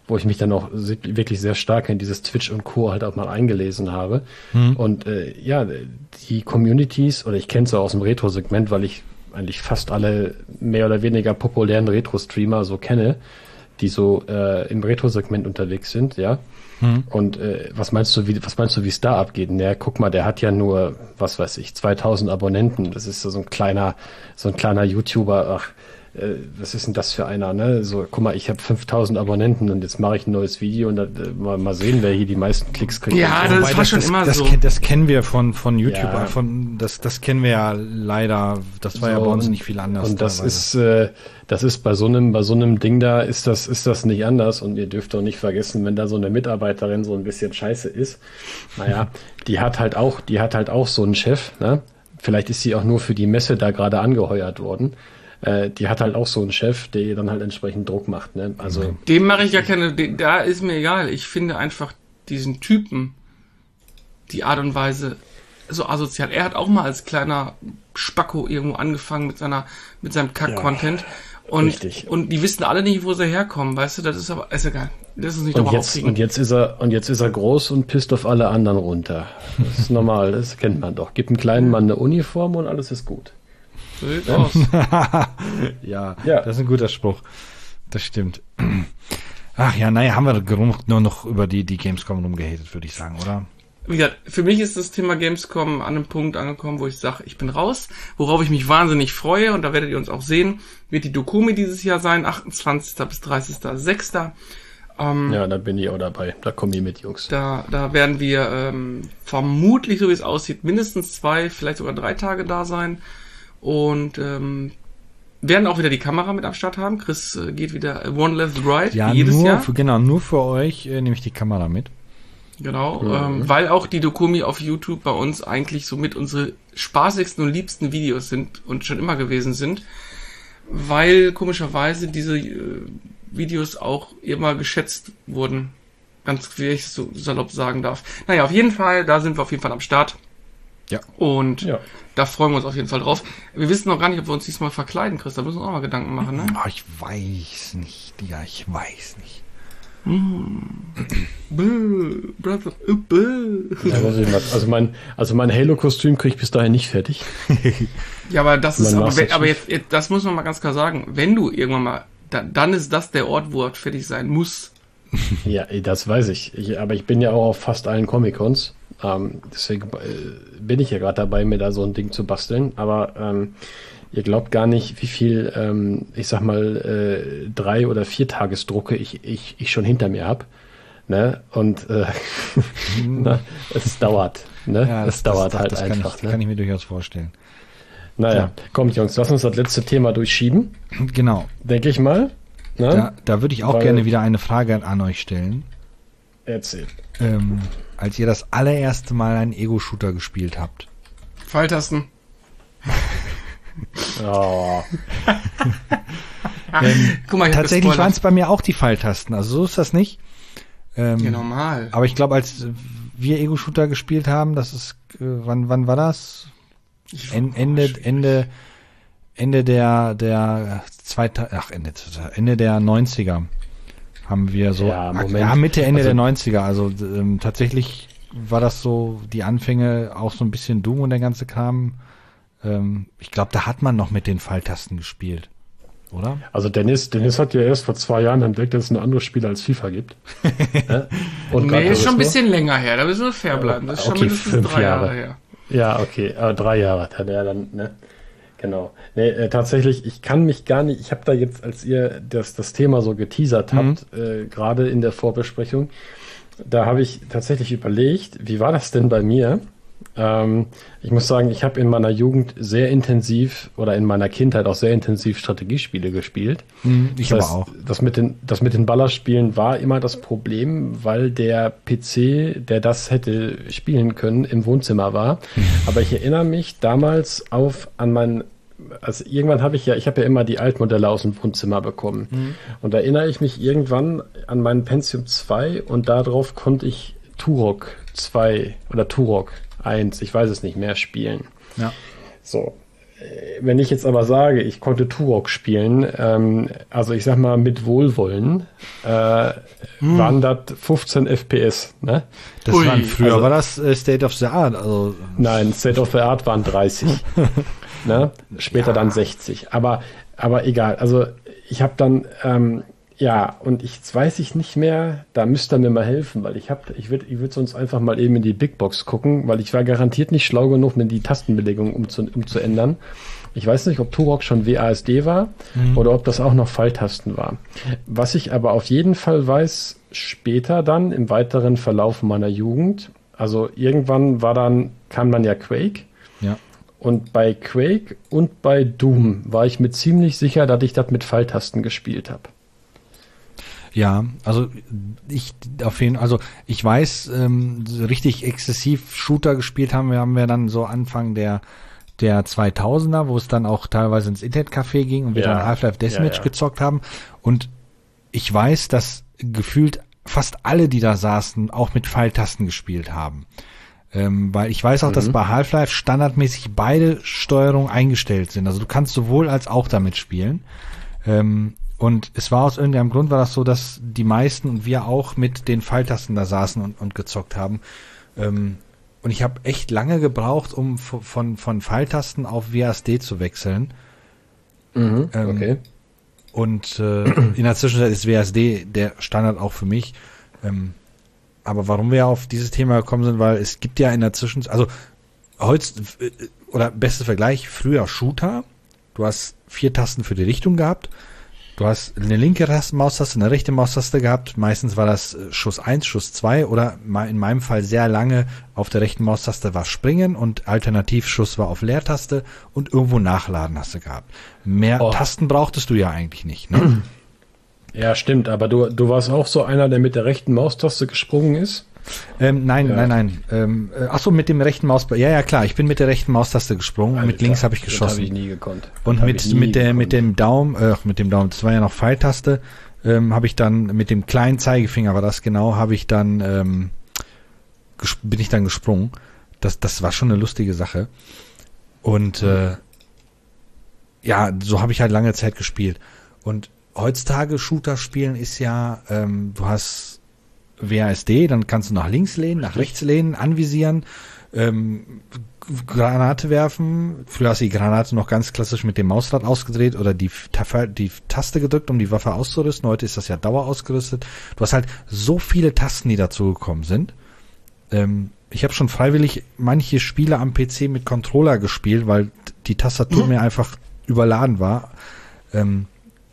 wo ich mich dann auch wirklich sehr stark in dieses Twitch und Co. halt auch mal eingelesen habe. Mhm. Und äh, ja, die Communities, oder ich kenne es auch aus dem Retro-Segment, weil ich eigentlich fast alle mehr oder weniger populären Retro-Streamer so kenne, die so äh, im Retro-Segment unterwegs sind, ja. Mhm. Und äh, was meinst du, wie was meinst du, wie es da abgeht? Naja, guck mal, der hat ja nur, was weiß ich, zweitausend Abonnenten. Das ist so ein kleiner, so ein kleiner YouTuber. Ach, äh, was ist denn das für einer? Ne? So, guck mal, ich habe fünftausend Abonnenten und jetzt mache ich ein neues Video und dann, äh, mal, mal sehen, wer hier die meisten Klicks kriegt. Ja, das war das, schon das, immer das, so. Das, das kennen wir von von YouTube. Ja. Von das das kennen wir ja leider. Das war so, ja bei uns nicht viel anders. Und das ist äh, Das ist bei so einem, bei so einem Ding da, ist das, ist das nicht anders. Und ihr dürft doch nicht vergessen, wenn da so eine Mitarbeiterin so ein bisschen scheiße ist, naja, die hat halt auch, die hat halt auch so einen Chef, ne? Vielleicht ist sie auch nur für die Messe da gerade angeheuert worden. Äh, die hat halt auch so einen Chef, der ihr dann halt entsprechend Druck macht, ne? Also. Dem mache ich ja keine, da ist mir egal. Ich finde einfach diesen Typen, die Art und Weise so asozial. Er hat auch mal als kleiner Spacko irgendwo angefangen mit seiner, mit seinem Kack-Content. Ja. Und, Richtig. und die wissen alle nicht, wo sie herkommen, weißt du, das ist aber, ist egal. Das ist nicht und jetzt, und jetzt ist er, und jetzt ist er groß und pisst auf alle anderen runter. Das ist normal, das kennt man doch. Gib einem kleinen Mann eine Uniform und alles ist gut. So sieht's aus. ja, ja, das ist ein guter Spruch. Das stimmt. Ach ja, naja, haben wir genug nur noch über die, die Gamescom rumgehatet, würde ich sagen, oder? Wie gesagt, für mich ist das Thema Gamescom an einem Punkt angekommen, wo ich sage, ich bin raus. Worauf ich mich wahnsinnig freue, und da werdet ihr uns auch sehen, wird die Dokumi dieses Jahr sein, achtundzwanzigsten bis dreißigsten sechsten Ähm, ja, da bin ich auch dabei. Da kommen die mit, Jungs. Da, da werden wir ähm, vermutlich, so wie es aussieht, mindestens zwei, vielleicht sogar drei Tage da sein. Und ähm, werden auch wieder die Kamera mit am Start haben. Chris äh, geht wieder One Left Right, ja, wie jedes nur Jahr. Für, genau, nur für euch äh, nehme ich die Kamera mit. Genau, Mhm. ähm, weil auch die Dokumi auf YouTube bei uns eigentlich so mit unsere spaßigsten und liebsten Videos sind und schon immer gewesen sind, weil komischerweise diese äh, Videos auch immer geschätzt wurden. Ganz, wie ich es so salopp sagen darf. Naja, auf jeden Fall, da sind wir auf jeden Fall am Start. Ja. Und Ja. da freuen wir uns auf jeden Fall drauf. Wir wissen noch gar nicht, ob wir uns diesmal verkleiden, Chris. Da müssen wir uns auch mal Gedanken machen, ne? Oh, ich weiß nicht. Ja, ich weiß nicht. Bäh, Brother, äh, bäh. Ja, weiß ich nicht. Also mein, also mein Halo-Kostüm kriege ich bis dahin nicht fertig. Ja, aber das ist, Mein aber, Master wenn, aber Chief. jetzt, jetzt, das muss man mal ganz klar sagen. Wenn du irgendwann mal, dann, dann ist das der Ort, wo er fertig sein muss. Ja, ey, das weiß ich. ich. Aber ich bin ja auch auf fast allen Comic-Cons. Ähm, deswegen äh, bin ich ja gerade dabei, mir da so ein Ding zu basteln. Aber ähm, ihr glaubt gar nicht, wie viel, ähm, ich sag mal, äh, drei- oder vier Tagesdrucke ich, ich, ich schon hinter mir habe. Ne? Und äh, na, es dauert. Ne? Ja, es das, dauert das, halt das einfach. Kann ich, ne? kann ich mir durchaus vorstellen. Naja, Ja. kommt Jungs, lass uns das letzte Thema durchschieben. Genau. Denke ich mal. Ne? Da, da würde ich auch Weil- gerne wieder eine Frage an euch stellen. Erzähl. Ähm, als ihr das allererste Mal einen Ego-Shooter gespielt habt. Pfeiltasten. Oh. Ähm, Guck mal, ich hab tatsächlich gespoilert. waren es bei mir auch die Pfeiltasten. Also so ist das nicht. Ähm, Ja, normal. Aber ich glaube, als wir Ego-Shooter gespielt haben, das ist, äh, wann, wann war das? Ich- En, Ende, Ende, Ende der, der zweite, ach, Ende, Ende der neunziger haben wir so, Ja, Moment. ja, Mitte, Ende Also- der neunziger, also ähm, tatsächlich war das so, die Anfänge auch so ein bisschen Doom und der ganze Kram. Ähm, ich glaube, da hat man noch mit den Pfeiltasten gespielt, oder? Also Dennis, Dennis hat ja erst vor zwei Jahren entdeckt, dass es ein anderes Spiel als FIFA gibt. Ne? Und Gran Nee, ist schon ein Turismo. bisschen länger her. Da müssen wir fair bleiben. Das ist schon Okay, mindestens fünf drei Jahre Jahre. her. Ja, okay, aber drei Jahre hat er dann, ne? Genau. Nee, äh, tatsächlich, ich kann mich gar nicht, ich habe da jetzt, als ihr das, das Thema so geteasert habt, äh, gerade in der Vorbesprechung, da habe ich tatsächlich überlegt, wie war das denn bei mir? Ähm, ich muss sagen, ich habe in meiner Jugend sehr intensiv oder in meiner Kindheit auch sehr intensiv Strategiespiele gespielt. Ich Das aber heißt, auch. Das mit den, das mit den Ballerspielen war immer das Problem, weil der P C, der das hätte spielen können, im Wohnzimmer war. Aber ich erinnere mich damals auf an mein, also irgendwann habe ich ja, ich habe ja immer die Altmodelle aus dem Wohnzimmer bekommen. Mhm. Und da erinnere ich mich irgendwann an meinen Pentium zwei und darauf konnte ich Turok zwei oder Turok eins, ich weiß es nicht mehr, spielen. Ja. So, wenn ich jetzt aber sage, ich konnte Turok spielen, ähm, also ich sag mal mit Wohlwollen, äh, hm. waren das fünfzehn F P S, ne? Das Ui, waren früher, also, war das äh, State of the Art? Also, nein, State of the Art waren dreißig, ne? Später ja. dann sechzig, aber, aber egal, also ich habe dann, ähm, ja, und ich, jetzt weiß ich nicht mehr, da müsst ihr mir mal helfen, weil ich hab, ich würde ich würd sonst einfach mal eben in die Big Box gucken, weil ich war garantiert nicht schlau genug, mir die Tastenbelegung umzu, umzuändern. Ich weiß nicht, ob Turok schon W A S D war mhm. oder ob das auch noch Pfeiltasten war. Was ich aber auf jeden Fall weiß, später dann, im weiteren Verlauf meiner Jugend, also irgendwann war dann, kam dann ja Quake. Ja. Und bei Quake und bei Doom war ich mir ziemlich sicher, dass ich das mit Pfeiltasten gespielt habe. Ja, also ich auf jeden also ich weiß, ähm, so richtig exzessiv Shooter gespielt haben wir, haben wir dann so Anfang der der zweitausender, wo es dann auch teilweise ins Internetcafé ging und wir ja. dann Half-Life Deathmatch ja, ja. gezockt haben. Und ich weiß, dass gefühlt fast alle, die da saßen, auch mit Pfeiltasten gespielt haben. Ähm, weil ich weiß auch, mhm. dass bei Half-Life standardmäßig beide Steuerungen eingestellt sind. Also du kannst sowohl als auch damit spielen. Ähm, Und es war aus irgendeinem Grund war das so, dass die meisten und wir auch mit den Pfeiltasten da saßen und, und gezockt haben. Ähm, und ich habe echt lange gebraucht, um von, von, von Pfeiltasten auf W A S D zu wechseln. Mhm, ähm, okay. Und äh, in der Zwischenzeit ist W A S D der Standard auch für mich. Ähm, aber warum wir auf dieses Thema gekommen sind, weil es gibt ja in der Zwischenzeit, also heute, oder bester Vergleich, früher Shooter. Du hast vier Tasten für die Richtung gehabt. Du hast eine linke Maustaste, eine rechte Maustaste gehabt. Meistens war das Schuss eins, Schuss zwei oder in meinem Fall sehr lange auf der rechten Maustaste war Springen und Alternativschuss war auf Leertaste und irgendwo Nachladen hast du gehabt. Mehr oh. Tasten brauchtest du ja eigentlich nicht, ne? Ja, stimmt, aber du, du warst auch so einer, der mit der rechten Maustaste gesprungen ist? Ähm, nein, ja. nein, nein. Ähm, äh, ach so, mit dem rechten Maus. Ja, ja, klar. Ich bin mit der rechten Maustaste gesprungen. Alter, mit links habe ich geschossen. Das habe ich nie gekonnt. Und mit mit der gekonnt. mit dem Daumen, äh, mit dem Daumen. Das war ja noch Pfeiltaste. Ähm, habe ich dann mit dem kleinen Zeigefinger, war das genau, habe ich dann ähm, ges- bin ich dann gesprungen. Das das war schon eine lustige Sache. Und äh, ja, so habe ich halt lange Zeit gespielt. Und heutzutage Shooter spielen ist ja, ähm, du hast W A S D, dann kannst du nach links lehnen, nach rechts lehnen, anvisieren, ähm, Granate werfen. Früher hast du die Granate noch ganz klassisch mit dem Mausrad ausgedreht oder die, die Taste gedrückt, um die Waffe auszurüsten. Heute ist das ja Dauer ausgerüstet. Du hast halt so viele Tasten, die dazu gekommen sind. Ähm, ich habe schon freiwillig manche Spiele am P C mit Controller gespielt, weil die Tastatur mhm. mir einfach überladen war. Ähm,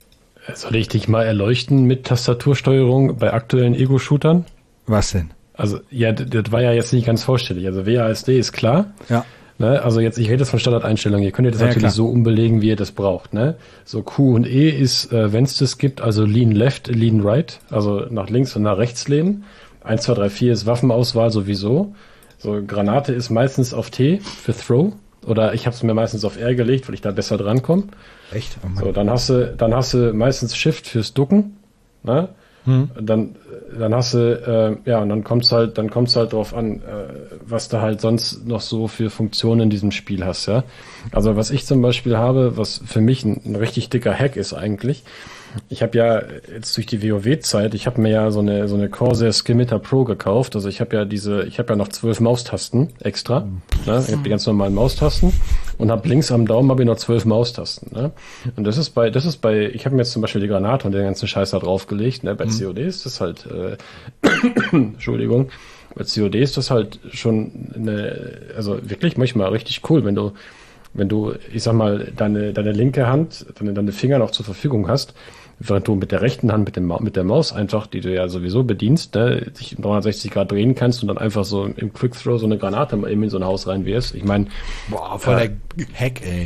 Soll ich dich mal erleuchten mit Tastatursteuerung bei aktuellen Ego-Shootern? Was denn? Also, ja, das, das war ja jetzt nicht ganz vollständig. Also W A S D ist klar. Ja. Ne? Also jetzt, ich rede jetzt von Standardeinstellungen. Ihr könnt das ja, natürlich klar. so umbelegen, wie ihr das braucht. Ne? So Q und E ist, äh, wenn es das gibt, also Lean Left, Lean Right, also nach links und nach rechts lehnen. eins, zwei, drei, vier ist Waffenauswahl sowieso. So Granate ist meistens auf T für Throw. Oder ich habe es mir meistens auf R gelegt, weil ich da besser drankomme. Echt? Oh so, dann hast du, dann hast du meistens Shift fürs Ducken, ne? Hm. Dann, dann hast du, äh, ja, und dann kommt's halt, dann kommt's halt drauf an, äh, was du halt sonst noch so für Funktionen in diesem Spiel hast, ja. Also was ich zum Beispiel habe, was für mich ein, ein richtig dicker Hack ist eigentlich, ich habe ja jetzt durch die WoW-Zeit, ich habe mir ja so eine so eine Corsair Scimitar Pro gekauft. Also ich habe ja diese, ich habe ja noch zwölf Maustasten extra. Ne? Ich habe die ganz normalen Maustasten und habe links am Daumen habe ich noch zwölf Maustasten. Ne? Und das ist bei, das ist bei, ich habe mir jetzt zum Beispiel die Granate und den ganzen Scheiß da draufgelegt. Ne? Bei mhm. C O D ist das halt, äh, Entschuldigung, bei C O D ist das halt schon eine, also wirklich manchmal richtig cool, wenn du wenn du, ich sag mal, deine deine linke Hand, deine deine Finger noch zur Verfügung hast. Während du mit der rechten Hand, mit dem mit der Maus einfach, die du ja sowieso bedienst, ne, dich dreihundertsechzig Grad drehen kannst und dann einfach so im Quick Throw so eine Granate mal eben in so ein Haus reinwirfst. Ich meine, boah, voll äh, der Hack, ey.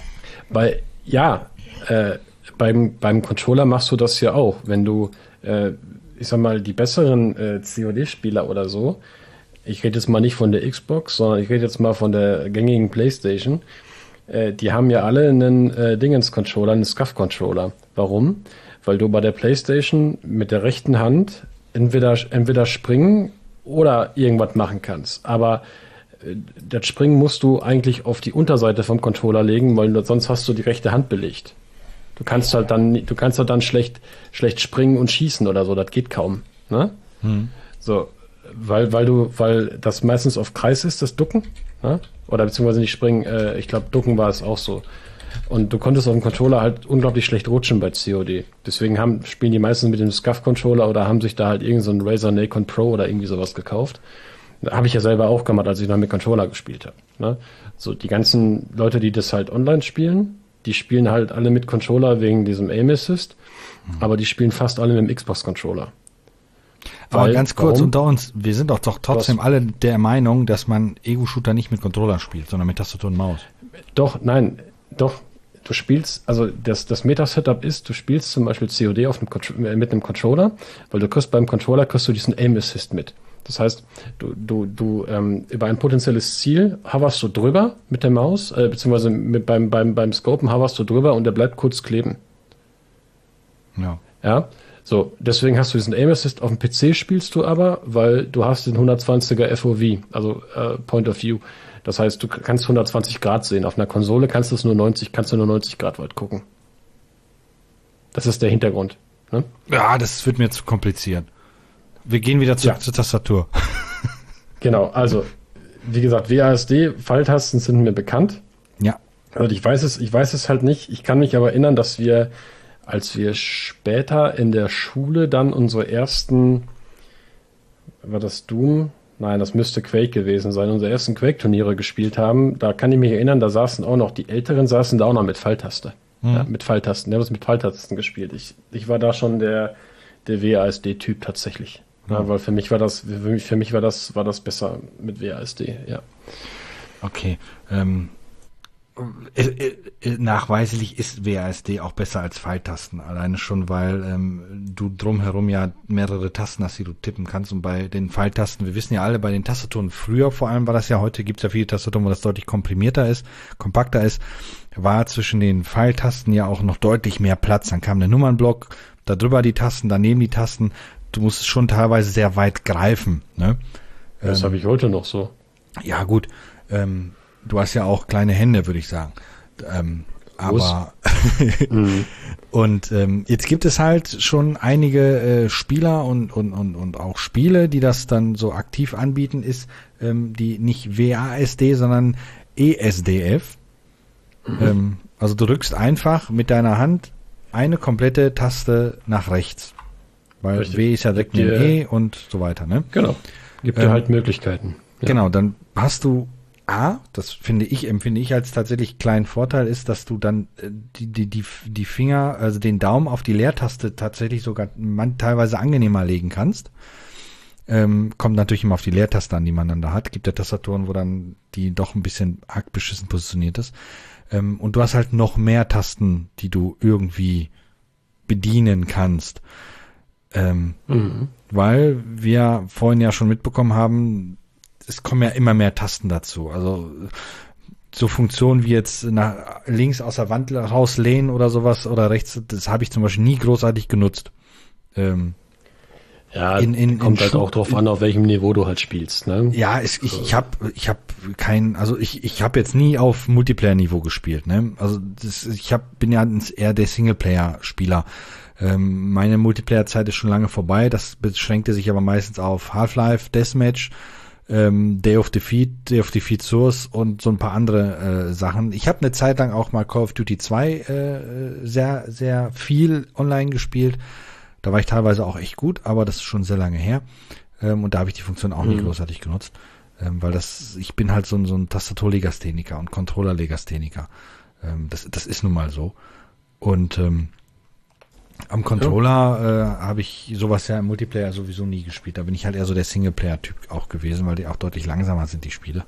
Bei, ja, äh, beim, beim Controller machst du das ja auch. Wenn du, äh, ich sag mal, die besseren äh, C O D-Spieler oder so, ich rede jetzt mal nicht von der Xbox, sondern ich rede jetzt mal von der gängigen PlayStation, äh, die haben ja alle einen äh, Dingens-Controller, einen Scuff-Controller. Warum? Weil du bei der PlayStation mit der rechten Hand entweder, entweder springen oder irgendwas machen kannst. Aber das Springen musst du eigentlich auf die Unterseite vom Controller legen, weil sonst hast du die rechte Hand belegt. Du kannst halt dann, du kannst halt dann schlecht, schlecht springen und schießen oder so, das geht kaum. Ne? Hm. So, weil, weil du, weil das meistens auf Kreis ist, das Ducken, ne? Oder beziehungsweise nicht springen, äh, ich glaube, Ducken war es auch so. Und du konntest auf dem Controller halt unglaublich schlecht rutschen bei C O D. Deswegen haben, spielen die meisten mit dem SCUF-Controller oder haben sich da halt irgend so ein Razer Nacon Pro oder irgendwie sowas gekauft. Habe ich ja selber auch gemacht, als ich noch mit Controller gespielt habe. Ne? So, die ganzen Leute, die das halt online spielen, die spielen halt alle mit Controller wegen diesem Aim Assist, mhm. aber die spielen fast alle mit dem Xbox-Controller. Aber Weil, ganz kurz warum? unter uns, wir sind doch, doch trotzdem Was? alle der Meinung, dass man Ego-Shooter nicht mit Controller spielt, sondern mit Tastatur und Maus. Doch, nein, doch, du spielst, also das, das Meta-Setup ist, du spielst zum Beispiel C O D auf einem, mit einem Controller, weil du kriegst beim Controller kriegst du diesen Aim Assist mit. Das heißt, du, du, du ähm, über ein potenzielles Ziel hoverst du drüber mit der Maus, äh, beziehungsweise mit, beim, beim, beim Scopen hoverst du drüber und der bleibt kurz kleben. Ja. Ja. So, deswegen hast du diesen Aim Assist. Auf dem P C spielst du aber, weil du hast den hundertzwanziger F O V, also äh, Point of View. Das heißt, du kannst hundertzwanzig Grad sehen. Auf einer Konsole kannst du es nur neunzig, kannst du nur neunzig Grad weit gucken. Das ist der Hintergrund. Ne? Ja, das wird mir zu kompliziert. Wir gehen wieder zurück ja. zur Tastatur. Genau, also, wie gesagt, W A S D, Pfeiltasten sind mir bekannt. Ja. Also ich weiß es, ich weiß es halt nicht. Ich kann mich aber erinnern, dass wir, als wir später in der Schule dann unsere ersten, war das Doom? Nein, das müsste Quake gewesen sein, unsere ersten Quake-Turniere gespielt haben. Da kann ich mich erinnern, da saßen auch noch, die Älteren saßen da auch noch mit Pfeiltaste. Mhm. Ja, mit Pfeiltasten. Die haben das mit Pfeiltasten gespielt. Ich, ich war da schon der, der W A S D-Typ tatsächlich. Ja, weil für mich war das, für mich, für mich war das, war das besser mit W A S D, ja. Okay. Ähm, äh, äh, nachweislich ist W A S D auch besser als Pfeiltasten. Alleine schon, weil ähm, du drumherum ja mehrere Tasten hast, die du tippen kannst. Und bei den Pfeiltasten, wir wissen ja alle, bei den Tastaturen früher vor allem war das ja, heute gibt es ja viele Tastaturen, wo das deutlich komprimierter ist, kompakter ist, war zwischen den Pfeiltasten ja auch noch deutlich mehr Platz. Dann kam der Nummernblock, da drüber die Tasten, daneben die Tasten. Du musst schon teilweise sehr weit greifen. Ne? Das ähm, habe ich heute noch so. Ja gut, ähm, du hast ja auch kleine Hände, würde ich sagen. Ähm, aber mhm. und ähm, jetzt gibt es halt schon einige äh, Spieler und, und, und, und auch Spiele, die das dann so aktiv anbieten, ist ähm, die nicht W A S D, sondern E S D F. Mhm. Ähm, also du drückst einfach mit deiner Hand eine komplette Taste nach rechts. Weil Richtig. W ist ja direkt neben E und so weiter, ne? Genau. Gibt dir ähm, halt Möglichkeiten. Ja. Genau, dann hast du A, das finde ich, empfinde ich als tatsächlich kleinen Vorteil, ist, dass du dann äh, die, die, die, die Finger, also den Daumen auf die Leertaste tatsächlich sogar man, teilweise angenehmer legen kannst. Ähm, kommt natürlich immer auf die Leertaste an, die man dann da hat. Gibt ja Tastaturen, wo dann die doch ein bisschen arg beschissen positioniert ist. Ähm, und du hast halt noch mehr Tasten, die du irgendwie bedienen kannst. Ähm, mhm. Weil wir vorhin ja schon mitbekommen haben, es kommen ja immer mehr Tasten dazu. Also so Funktionen wie jetzt nach links aus der Wand rauslehnen oder sowas oder rechts, das habe ich zum Beispiel nie großartig genutzt. Ähm, ja, in, in, kommt in halt Schu- auch drauf an, auf welchem Niveau du halt spielst. Ne? Ja, es, ich, ich habe ich hab kein, also ich ich habe jetzt nie auf Multiplayer-Niveau gespielt. Ne? Also das, ich hab, bin ja eher der Singleplayer-Spieler. Ähm, meine Multiplayer-Zeit ist schon lange vorbei. Das beschränkte sich aber meistens auf Half-Life, Deathmatch, ähm, Day of Defeat, Day of Defeat Source und so ein paar andere äh, Sachen. Ich habe eine Zeit lang auch mal Call of Duty zwei äh, sehr, sehr viel online gespielt. Da war ich teilweise auch echt gut, aber das ist schon sehr lange her. Ähm, und da habe ich die Funktion auch mhm. nie großartig genutzt. Ähm, weil das, ich bin halt so ein, so ein Tastaturlegastheniker und Controller-Legastheniker. Ähm, das, das ist nun mal so. Und ähm, am Controller äh, habe ich sowas ja im Multiplayer sowieso nie gespielt. Da bin ich halt eher so der Singleplayer-Typ auch gewesen, weil die auch deutlich langsamer sind, die Spiele.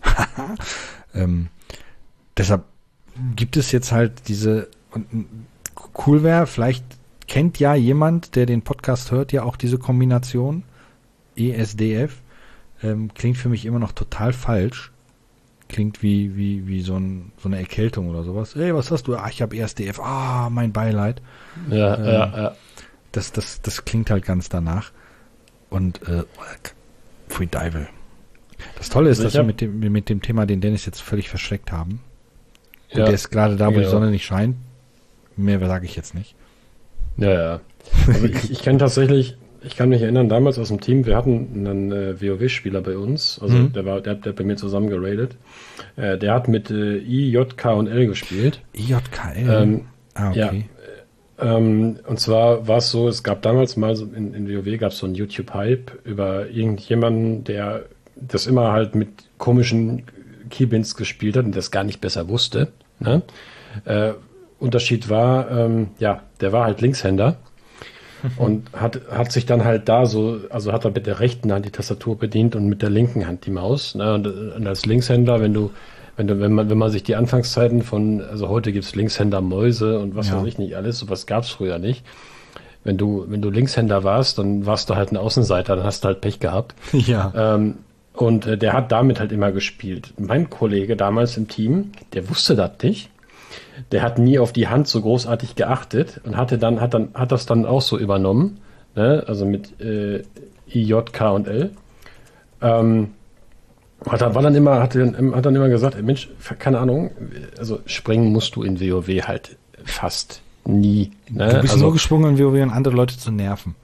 ähm, deshalb gibt es jetzt halt diese, und cool wäre, vielleicht kennt ja jemand, der den Podcast hört, ja auch diese Kombination E S D F. Ähm, klingt für mich immer noch total falsch. Klingt wie wie wie so, ein, so eine Erkältung oder sowas. Ey, was hast du? Ah, ich habe E S D F. Ah, mein Beileid. Ja, ähm, ja, ja. Das, das, das klingt halt ganz danach. Und äh, Free Dival. Das Tolle ist, Also dass ich wir hab- mit dem, mit dem Thema den Dennis jetzt völlig versteckt haben. Und Ja, der ist gerade da, wo genau. die Sonne nicht scheint. Mehr sage ich jetzt nicht. Ja, ja. Also ich, ich kann tatsächlich, ich kann mich erinnern, damals aus dem Team, wir hatten einen äh, WoW-Spieler bei uns, also Mhm. der war, der, der hat bei mir zusammen geradet. Äh, der hat mit äh, I, J, K und L gespielt. I J K L? Ähm, ah, okay. Ähm, und zwar war es so, es gab damals mal so in, in WoW gab es so einen YouTube-Hype über irgendjemanden, der das immer halt mit komischen Keybinds gespielt hat und das gar nicht besser wusste. Ne? Äh, Unterschied war, ähm, ja, der war halt Linkshänder und hat, hat sich dann halt da so, also hat er mit der rechten Hand die Tastatur bedient und mit der linken Hand die Maus. Ne? Und, und als Linkshänder, wenn du Wenn, du, wenn, man, wenn man sich die Anfangszeiten von, also heute gibt's Linkshänder Mäuse und was Ja. weiß ich nicht alles, sowas gab's früher nicht. Wenn du, wenn du Linkshänder warst, dann warst du halt ein Außenseiter, dann hast du halt Pech gehabt. Ja. Ähm, und äh, der hat damit halt immer gespielt. Mein Kollege damals im Team, der wusste das nicht. Der hat nie auf die Hand so großartig geachtet und hatte dann, hat dann, hat das dann auch so übernommen, ne? Also mit äh, I, J, K und L. Ähm, Hat er, war dann immer, hat, dann, hat dann immer gesagt, ey, Mensch, keine Ahnung, also springen musst du in WoW halt fast nie. Ne? Du bist also, nur gesprungen, um WoW und andere Leute zu nerven.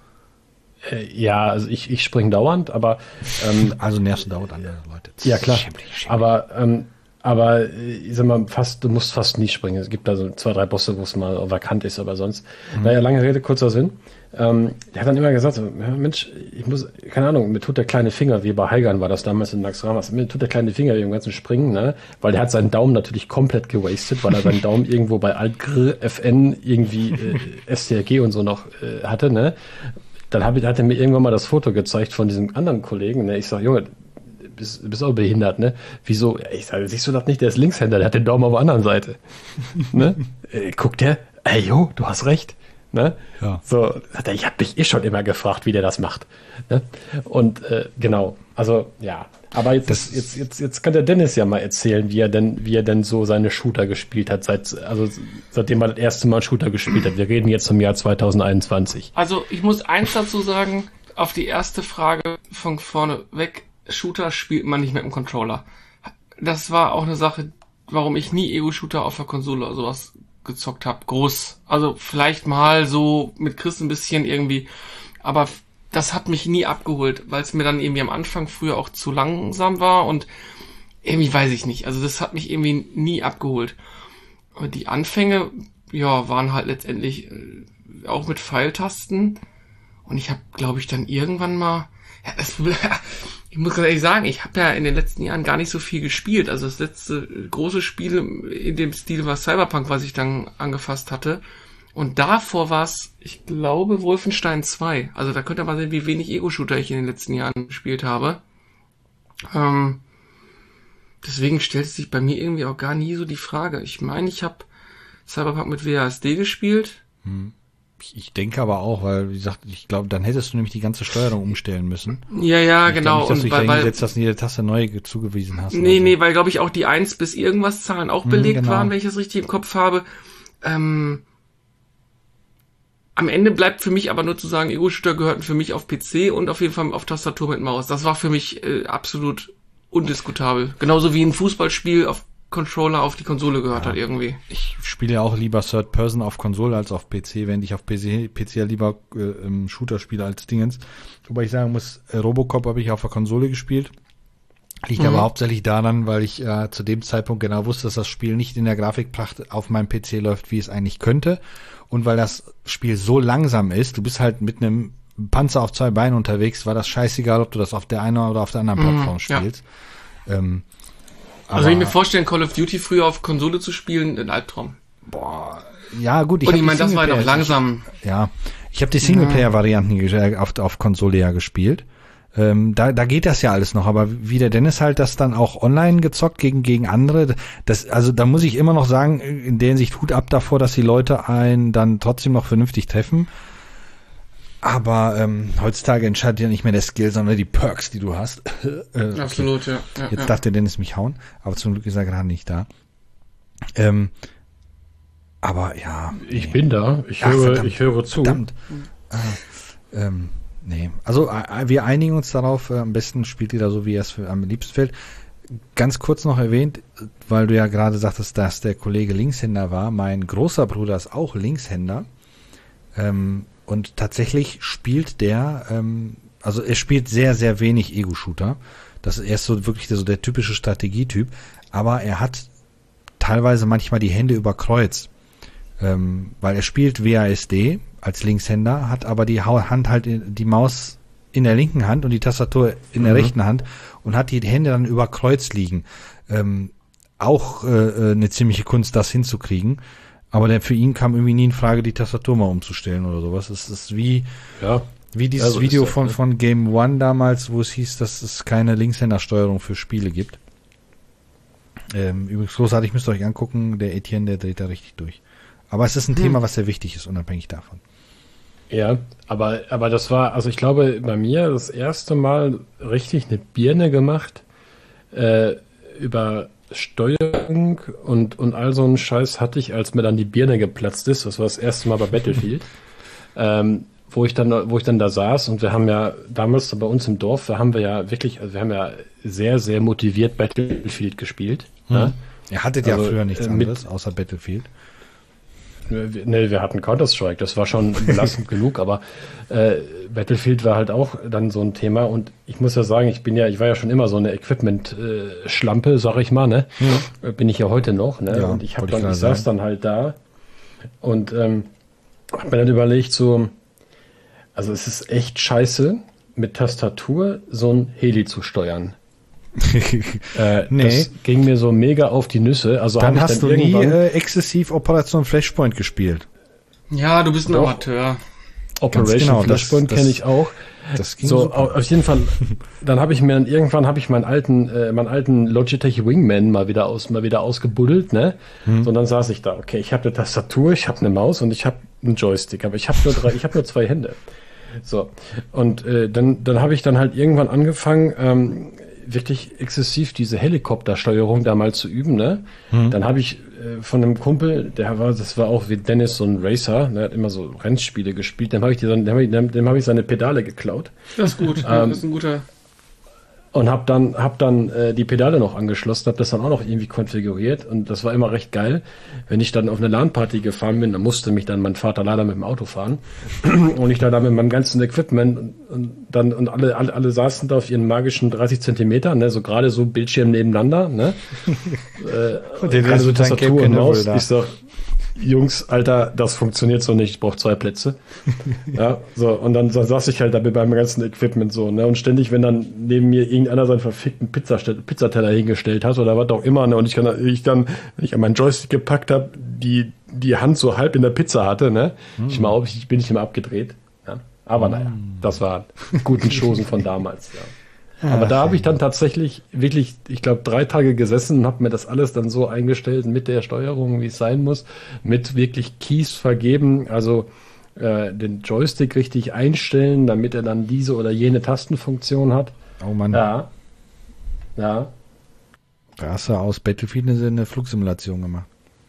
äh, ja, also ich, ich springe dauernd, aber ähm, Also nervst du dauernd andere Leute. ja klar. Schämlich, schämlich. Aber ähm, aber äh, ich sag mal, fast, du musst fast nie springen. Es gibt da so zwei, drei Bosse, wo es mal vakant ist, aber sonst. Mhm. Naja, lange Rede, kurzer Sinn. Ähm, der hat dann immer gesagt, so, ja, Mensch, ich muss, keine Ahnung, mir tut der kleine Finger, wie bei Heigern war das damals in Naxxramas, mir tut der kleine Finger im ganzen Springen, ne? Weil der hat seinen Daumen natürlich komplett gewastet, weil er seinen Daumen irgendwo bei Alt Gr F N irgendwie äh, S T R G und so noch äh, hatte, ne? Dann hab ich, hat er mir irgendwann mal das Foto gezeigt von diesem anderen Kollegen, ne? Ich sag, Junge, bist, bist auch behindert, ne? Wieso? Ich sage, siehst du das nicht? Der ist Linkshänder, der hat den Daumen auf der anderen Seite. Ne? Äh, guckt der, ey, jo, du hast recht. Ne? Ja. So, sagt er, ich habe mich eh schon immer gefragt, wie der das macht. Ne? Und äh, genau, also ja. Aber jetzt, Das- jetzt, jetzt, jetzt kann der Dennis ja mal erzählen, wie er denn, wie er denn so seine Shooter gespielt hat, seit, also seitdem er das erste Mal Shooter gespielt hat. Wir reden jetzt zum Jahr zwanzig einundzwanzig. Also ich muss eins dazu sagen, auf die erste Frage von vorne weg, Shooter spielt man nicht mit dem Controller. Das war auch eine Sache, warum ich nie Ego-Shooter auf der Konsole oder sowas gezockt habe. Groß. Also vielleicht mal so mit Chris ein bisschen irgendwie, aber f- das hat mich nie abgeholt, weil es mir dann irgendwie am Anfang früher auch zu langsam war und irgendwie weiß ich nicht. Also das hat mich irgendwie nie abgeholt. Aber die Anfänge, ja, waren halt letztendlich äh, auch mit Pfeiltasten. Und ich habe, glaube ich, dann irgendwann mal, ja, das, ich muss ganz ehrlich sagen, ich habe ja in den letzten Jahren gar nicht so viel gespielt. Also das letzte große Spiel in dem Stil war Cyberpunk, was ich dann angefasst hatte. Und davor war es, ich glaube, Wolfenstein zwei. Also da könnt ihr mal sehen, wie wenig Ego-Shooter ich in den letzten Jahren gespielt habe. Ähm, deswegen stellt es sich bei mir irgendwie auch gar nie so die Frage. Ich meine, ich habe Cyberpunk mit W A S D gespielt. Ich, ich denke aber auch, weil, wie gesagt, ich glaube, dann hättest du nämlich die ganze Steuerung umstellen müssen. Ja, ja, Ich genau. glaub nicht, dass du Und dich weil, da weil, hingesetzt hast und jede Taste neu zugewiesen hast. nee, oder nee, weil, glaube ich, auch die eins bis irgendwas Zahlen auch Hm, belegt genau. waren, wenn ich das richtig im Kopf habe. Ähm, am Ende bleibt für mich aber nur zu sagen, Ego-Shooter gehörten für mich auf P C und auf jeden Fall auf Tastatur mit Maus. Das war für mich äh, absolut undiskutabel. Genauso wie ein Fußballspiel auf Controller auf die Konsole gehört Ja. hat irgendwie. Ich spiele ja auch lieber Third Person auf Konsole als auf P C, während ich auf P C, P C ja lieber äh, ähm, Shooter spiele als Dingens. Wobei ich sagen muss, äh, Robocop habe ich auf der Konsole gespielt. Liegt Mhm. aber hauptsächlich daran, weil ich äh, zu dem Zeitpunkt genau wusste, dass das Spiel nicht in der Grafikpracht auf meinem P C läuft, wie es eigentlich könnte. Und weil das Spiel so langsam ist, du bist halt mit einem Panzer auf zwei Beinen unterwegs, war das scheißegal, ob du das auf der einen oder auf der anderen Mhm, Plattform ja. spielst. Ähm, Also wenn ich mir vorstellen, Call of Duty früher auf Konsole zu spielen, ein Albtraum. boah, ja gut, ich Und hab ich die meine, das war ja noch Singleplayer- langsam. Ja, ich habe die Singleplayer-Varianten ge- auf, auf Konsole ja gespielt. Ähm, da, da geht das ja alles noch, aber wie der Dennis halt das dann auch online gezockt gegen gegen andere, das, also da muss ich immer noch sagen, in der Hinsicht Hut ab davor, dass die Leute einen dann trotzdem noch vernünftig treffen. Aber ähm, heutzutage entscheidet ja nicht mehr der Skill, sondern die Perks, die du hast. äh, okay. Absolut, ja. ja, Jetzt ja. darf der Dennis mich hauen, aber zum Glück ist er gerade nicht da. Ähm, aber ja. Ich nee. bin da, ich Ach, höre, verdammt, ich höre zu. Verdammt. Ah, ähm, Nee, also äh, wir einigen uns darauf, äh, am besten spielt ihr da so, wie er es für, am liebsten fällt. Ganz kurz noch erwähnt, weil du ja gerade sagtest, dass der Kollege Linkshänder war. Mein großer Bruder ist auch Linkshänder. Ähm, und tatsächlich spielt der, ähm, also er spielt sehr, sehr wenig Ego-Shooter. Das ist erst so wirklich der, so der typische Strategietyp. Aber er hat teilweise manchmal die Hände über Kreuz. Ähm, weil er spielt W A S D als Linkshänder, hat aber die Hand halt, in, die Maus in der linken Hand und die Tastatur in der mhm. rechten Hand und hat die Hände dann über Kreuz liegen. Ähm, auch äh, eine ziemliche Kunst, das hinzukriegen. Aber der, für ihn kam irgendwie nie in Frage, die Tastatur mal umzustellen oder sowas. Es ist wie, ja. wie dieses also Video das, von, ne? von Game One damals, wo es hieß, dass es keine Linkshändersteuerung für Spiele gibt. Ähm, übrigens großartig, müsst ihr euch angucken, der Etienne, der dreht da richtig durch. Aber es ist ein hm. Thema, was sehr wichtig ist, unabhängig davon. Ja, aber, aber das war, also ich glaube, bei mir das erste Mal richtig eine Birne gemacht, äh, über Steuerung und, und all so einen Scheiß hatte ich, als mir dann die Birne geplatzt ist. Das war das erste Mal bei Battlefield, ähm, wo ich dann, wo ich dann da saß und wir haben ja damals bei uns im Dorf, da haben wir ja wirklich, also wir haben ja sehr, sehr motiviert Battlefield gespielt. Hm. Ja? Ihr hattet ja also, früher nichts äh, anderes außer Battlefield. Ne, wir hatten Counter-Strike, das war schon belastend genug, aber äh, Battlefield war halt auch dann so ein Thema und ich muss ja sagen, ich bin ja, ich war ja schon immer so eine Equipment-Schlampe, äh, sag ich mal, ne? Ja. Bin ich ja heute noch, ne? Ja, und ich habe dann, ich, ich saß dann halt da und ähm, hab mir dann überlegt, so, also es ist echt scheiße, mit Tastatur so ein Heli zu steuern. äh, nee. Das ging mir so mega auf die Nüsse. Also dann ich hast dann du nie äh, exzessiv Operation Flashpoint gespielt. Ja, du bist ein Doch. Amateur. Operation genau, Flashpoint kenne ich auch. Das ging so super. Auf jeden Fall. Dann habe ich mir dann irgendwann habe ich meinen alten äh, meinen alten Logitech Wingman mal wieder aus mal wieder ausgebuddelt, ne? Hm. So, und dann saß ich da. Okay, ich habe eine Tastatur, ich habe eine Maus und ich habe einen Joystick, aber ich habe nur drei, ich habe nur zwei Hände. So, und äh, dann dann habe ich dann halt irgendwann angefangen. Ähm, wirklich exzessiv diese Helikoptersteuerung da mal zu üben, ne? Mhm. Dann habe ich äh, von einem Kumpel, der war, das war auch wie Dennis, so ein Racer, der hat immer so Rennspiele gespielt, dem habe ich, die, dem hab ich, dem hab ich seine Pedale geklaut. Das ist gut, ähm, das ist ein guter... Und habe dann, hab dann äh, die Pedale noch angeschlossen, habe das dann auch noch irgendwie konfiguriert und das war immer recht geil. Wenn ich dann auf eine LAN-Party gefahren bin, dann musste mich dann mein Vater leider mit dem Auto fahren und ich da dann mit meinem ganzen Equipment und, und dann und alle, alle alle saßen da auf ihren magischen dreißig Zentimeter, ne, so gerade so Bildschirm nebeneinander, ne, äh, und gerade so Tastatur und Maus. Ich sag, Jungs, Alter, das funktioniert so nicht, ich brauche zwei Plätze. Ja, so, und dann saß ich halt da mit meinem ganzen Equipment so, ne, und ständig, wenn dann neben mir irgendeiner seinen verfickten Pizzastell, Pizzateller hingestellt hat oder was auch immer, ne, und ich kann, ich dann, wenn ich an meinen Joystick gepackt habe, die, die Hand so halb in der Pizza hatte, ne, mm. ich mal, ich bin nicht immer abgedreht, ja, aber mm. naja, das war guten Chosen von damals, ja. Aber da habe ich dann tatsächlich wirklich, ich glaube, drei Tage gesessen und habe mir das alles dann so eingestellt mit der Steuerung, wie es sein muss, mit wirklich Keys vergeben, also äh, den Joystick richtig einstellen, damit er dann diese oder jene Tastenfunktion hat. Oh Mann. Ja. Ja. Da hast du aus Battlefield eine, eine Flugsimulation gemacht.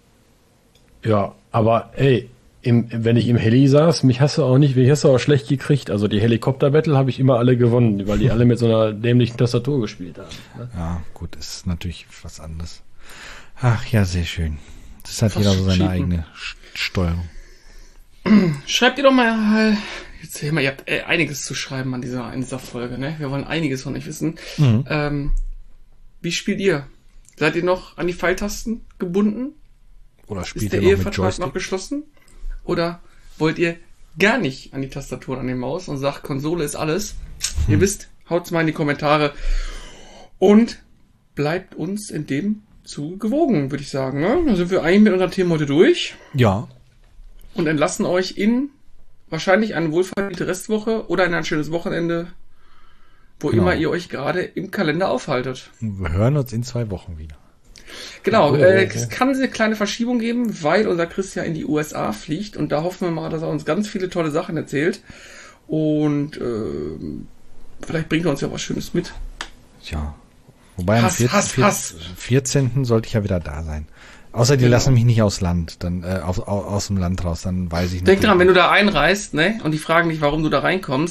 Ja, aber ey, Im, wenn ich im Heli saß, mich hast du auch nicht, mich hast du auch schlecht gekriegt. Also die Helikopter-Battle habe ich immer alle gewonnen, weil die alle mit so einer dämlichen Tastatur gespielt haben. Ne? Ja, gut, ist natürlich was anderes. Ach ja, sehr schön. Das hat jeder so seine eigene Steuerung. Schreibt ihr doch mal, jetzt ihr habt einiges zu schreiben an dieser, an dieser Folge, ne? Wir wollen einiges von euch wissen. Mhm. Ähm, wie spielt ihr? Seid ihr noch an die Pfeiltasten gebunden? Oder spielt Ist der ihr noch Ehevertrag mit Joystick? noch geschlossen? Oder wollt ihr gar nicht an die Tastatur und an die Maus und sagt, Konsole ist alles? Hm. Ihr wisst, haut's mal in die Kommentare und bleibt uns in dem Zuge gewogen, würde ich sagen. Ne? Da sind wir eigentlich mit unseren Themen heute durch. Ja. Und entlassen euch in wahrscheinlich eine wohlverdiente Restwoche oder in ein schönes Wochenende, wo genau. immer ihr euch gerade im Kalender aufhaltet. Wir hören uns in zwei Wochen wieder. Genau, äh, es kann eine kleine Verschiebung geben, weil unser Chris ja in die U S A fliegt und da hoffen wir mal, dass er uns ganz viele tolle Sachen erzählt und äh, vielleicht bringt er uns ja was Schönes mit. Ja, wobei Hass, am vierzehnten Hass, Hass. vierzehnten sollte ich ja wieder da sein. Außer die genau. lassen mich nicht aus Land, dann äh, aus, aus dem Land raus, dann weiß ich nicht. Denk dran, wenn du da einreist, ne, und die fragen dich, warum du da reinkommst,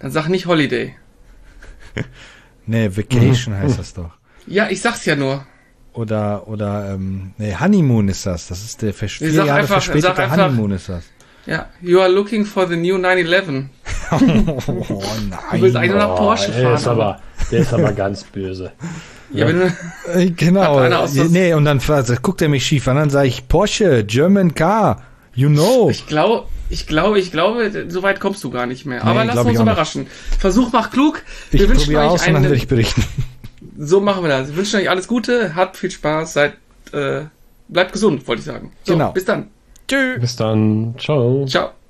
Dann sag nicht Holiday. Nee, Vacation heißt das doch. Ja, ich sag's ja nur. Oder, oder, ähm, nee, Honeymoon ist das. Das ist der vers- Nee, vier sag Jahre einfach- verspätete sag einfach- Honeymoon ist das. Ja, you are looking for the new nine eleven. Oh Du willst eigentlich nur nach Porsche der ist fahren. aber, der ist aber ganz böse. Ja, wenn du, Äh, Genau. Hat einer aus das- Nee, und dann fragt- guckt er mich schief an, dann sage ich, Porsche, German Car, you know. ich glaube, ich glaube, ich glaube, so weit kommst du gar nicht mehr. Aber Nee, lass glaub uns ich auch nicht. überraschen. Versuch, mach klug. Ich Wir wünschen probiere euch aus und dann einen, werde ich berichten. so machen wir das. Wir wünschen euch alles Gute, habt viel Spaß, seid, äh, bleibt gesund, wollte ich sagen. So, Genau. bis dann. Tschüss. Bis dann. Ciao. Ciao.